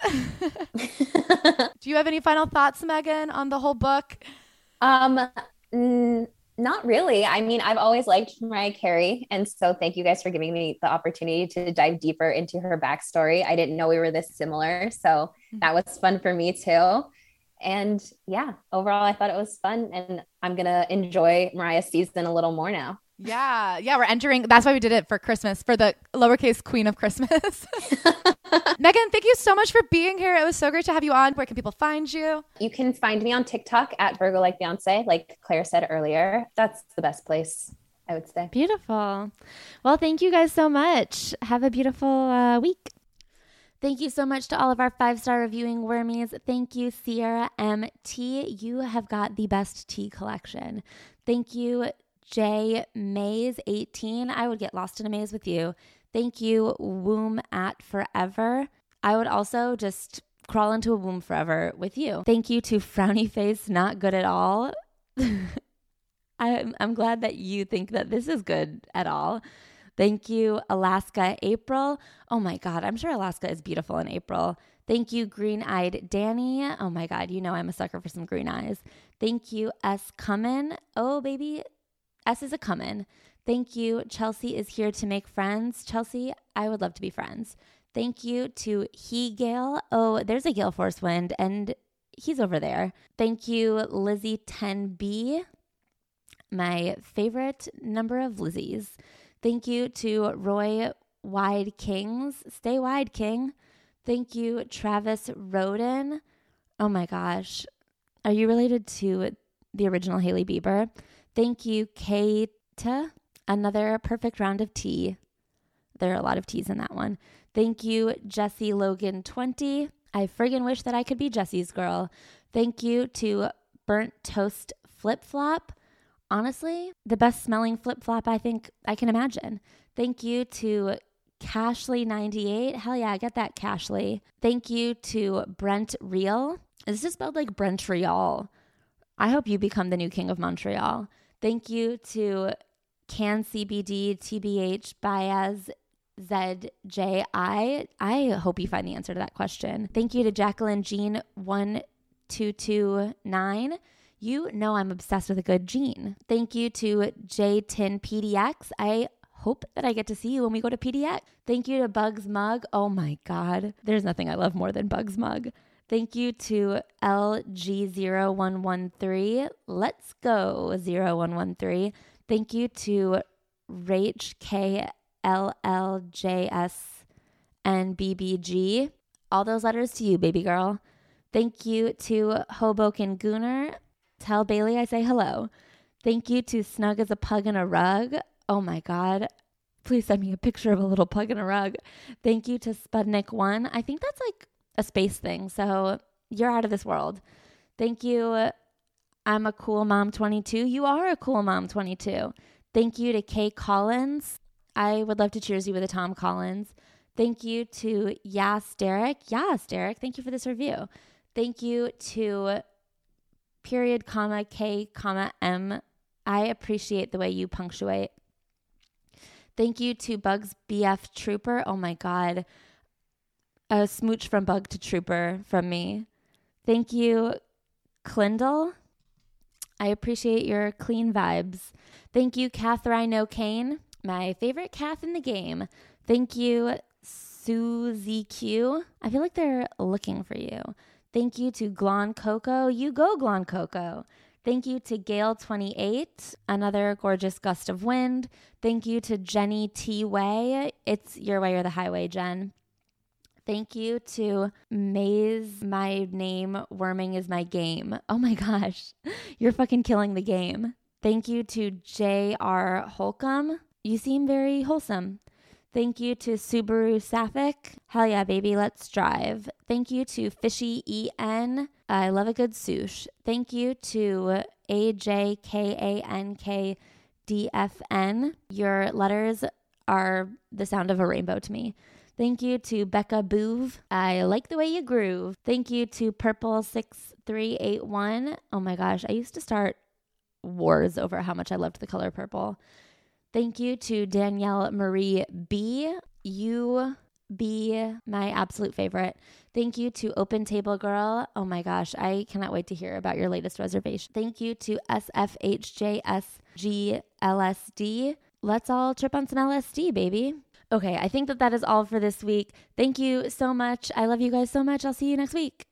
Do you have any final thoughts, Megan, on the whole book? Not really. I mean, I've always liked Mariah Carey. And so thank you guys for giving me the opportunity to dive deeper into her backstory. I didn't know we were this similar. So that was fun for me too. And yeah, overall, I thought it was fun. And I'm going to enjoy Mariah's season a little more now. Yeah, we're entering. That's why we did it for Christmas, for the lowercase queen of Christmas. Megan, thank you so much for being here. It was so great to have you on. Where can people find you? You can find me on TikTok at Virgo Like Beyonce, like Claire said earlier. That's the best place, I would say. Beautiful. Well, thank you guys so much. Have a beautiful week. Thank you so much to all of our 5-star reviewing wormies. Thank you, Sierra MT. You have got the best tea collection. Thank you, J Maze 18. I would get lost in a maze with you. Thank you, Womb at Forever. I would also just crawl into a womb forever with you. Thank you to Frowny Face Not Good at All. I'm glad that you think that this is good at all. Thank you, Alaska April. Oh my God, I'm sure Alaska is beautiful in April. Thank you, Green-Eyed Danny. Oh my God, you know I'm a sucker for some green eyes. Thank you, S. Cummin. Oh baby, S is a comin'. Thank you. Chelsea is here to make friends. Chelsea, I would love to be friends. Thank you to He Gale. Oh, there's a gale force wind and he's over there. Thank you, Lizzie 10B. my favorite number of Lizzies. Thank you to Roy Wide Kings. Stay wide, King. Thank you, Travis Roden. Oh my gosh. Are you related to the original Hailey Bieber? Thank you, Keita. Another perfect round of tea. There are a lot of teas in that one. Thank you, Jesse Logan 20. I friggin' wish that I could be Jesse's girl. Thank you to Burnt Toast Flip Flop. Honestly, the best smelling flip flop I think I can imagine. Thank you to Cashly98. Hell yeah, get that Cashly. Thank you to Brent Real. Is this spelled like Brent Real? I hope you become the new king of Montreal. Thank you to Can CBD TBH Baez ZJI. I hope you find the answer to that question. Thank you to Jacqueline Jean 1229. You know I'm obsessed with a good Jean. Thank you to J10 PDX. I hope that I get to see you when we go to PDX. Thank you to Bugs Mug. Oh my God. There's nothing I love more than Bugs Mug. Thank you to LG0113. Let's go 0113. Thank you to Rach KLLJS and BBG. All those letters to you, baby girl. Thank you to Hoboken Gooner. Tell Bailey I say hello. Thank you to Snug as a Pug in a Rug. Oh my God. Please send me a picture of a little pug in a rug. Thank you to Spudnik 1. I think that's like a space thing, so you're out of this world. Thank you. I'm a cool mom 22. You are a cool mom 22. Thank you to Kay Collins. I would love to cheers you with a Tom Collins. Thank you to Yas Derek. Yas Derek, thank you for this review. Thank you to period, comma, K, comma, M. I appreciate the way you punctuate. Thank you to Bugs BF Trooper. Oh my God. A smooch from Bug to Trooper from me. Thank you, Clindle. I appreciate your clean vibes. Thank you, Catherine O'Kane, my favorite Kath in the game. Thank you, Susie Q. I feel like they're looking for you. Thank you to Glon Coco. You go, Glon Coco. Thank you to Gale28, another gorgeous gust of wind. Thank you to Jenny T. Way. It's your way or the highway, Jen. Thank you to Maze, my name, worming is my game. Oh my gosh, you're fucking killing the game. Thank you to J.R. Holcomb. You seem very wholesome. Thank you to Subaru Sapphic. Hell yeah, baby, let's drive. Thank you to Fishy EN. I love a good sush. Thank you to AJKANKDFN. Your letters are the sound of a rainbow to me. Thank you to Becca Boove. I like the way you groove. Thank you to Purple6381. Oh my gosh, I used to start wars over how much I loved the color purple. Thank you to Danielle Marie B. You be my absolute favorite. Thank you to Open Table Girl. Oh my gosh, I cannot wait to hear about your latest reservation. Thank you to SFHJSGLSD. Let's all trip on some LSD, baby. Okay, I think that is all for this week. Thank you so much. I love you guys so much. I'll see you next week.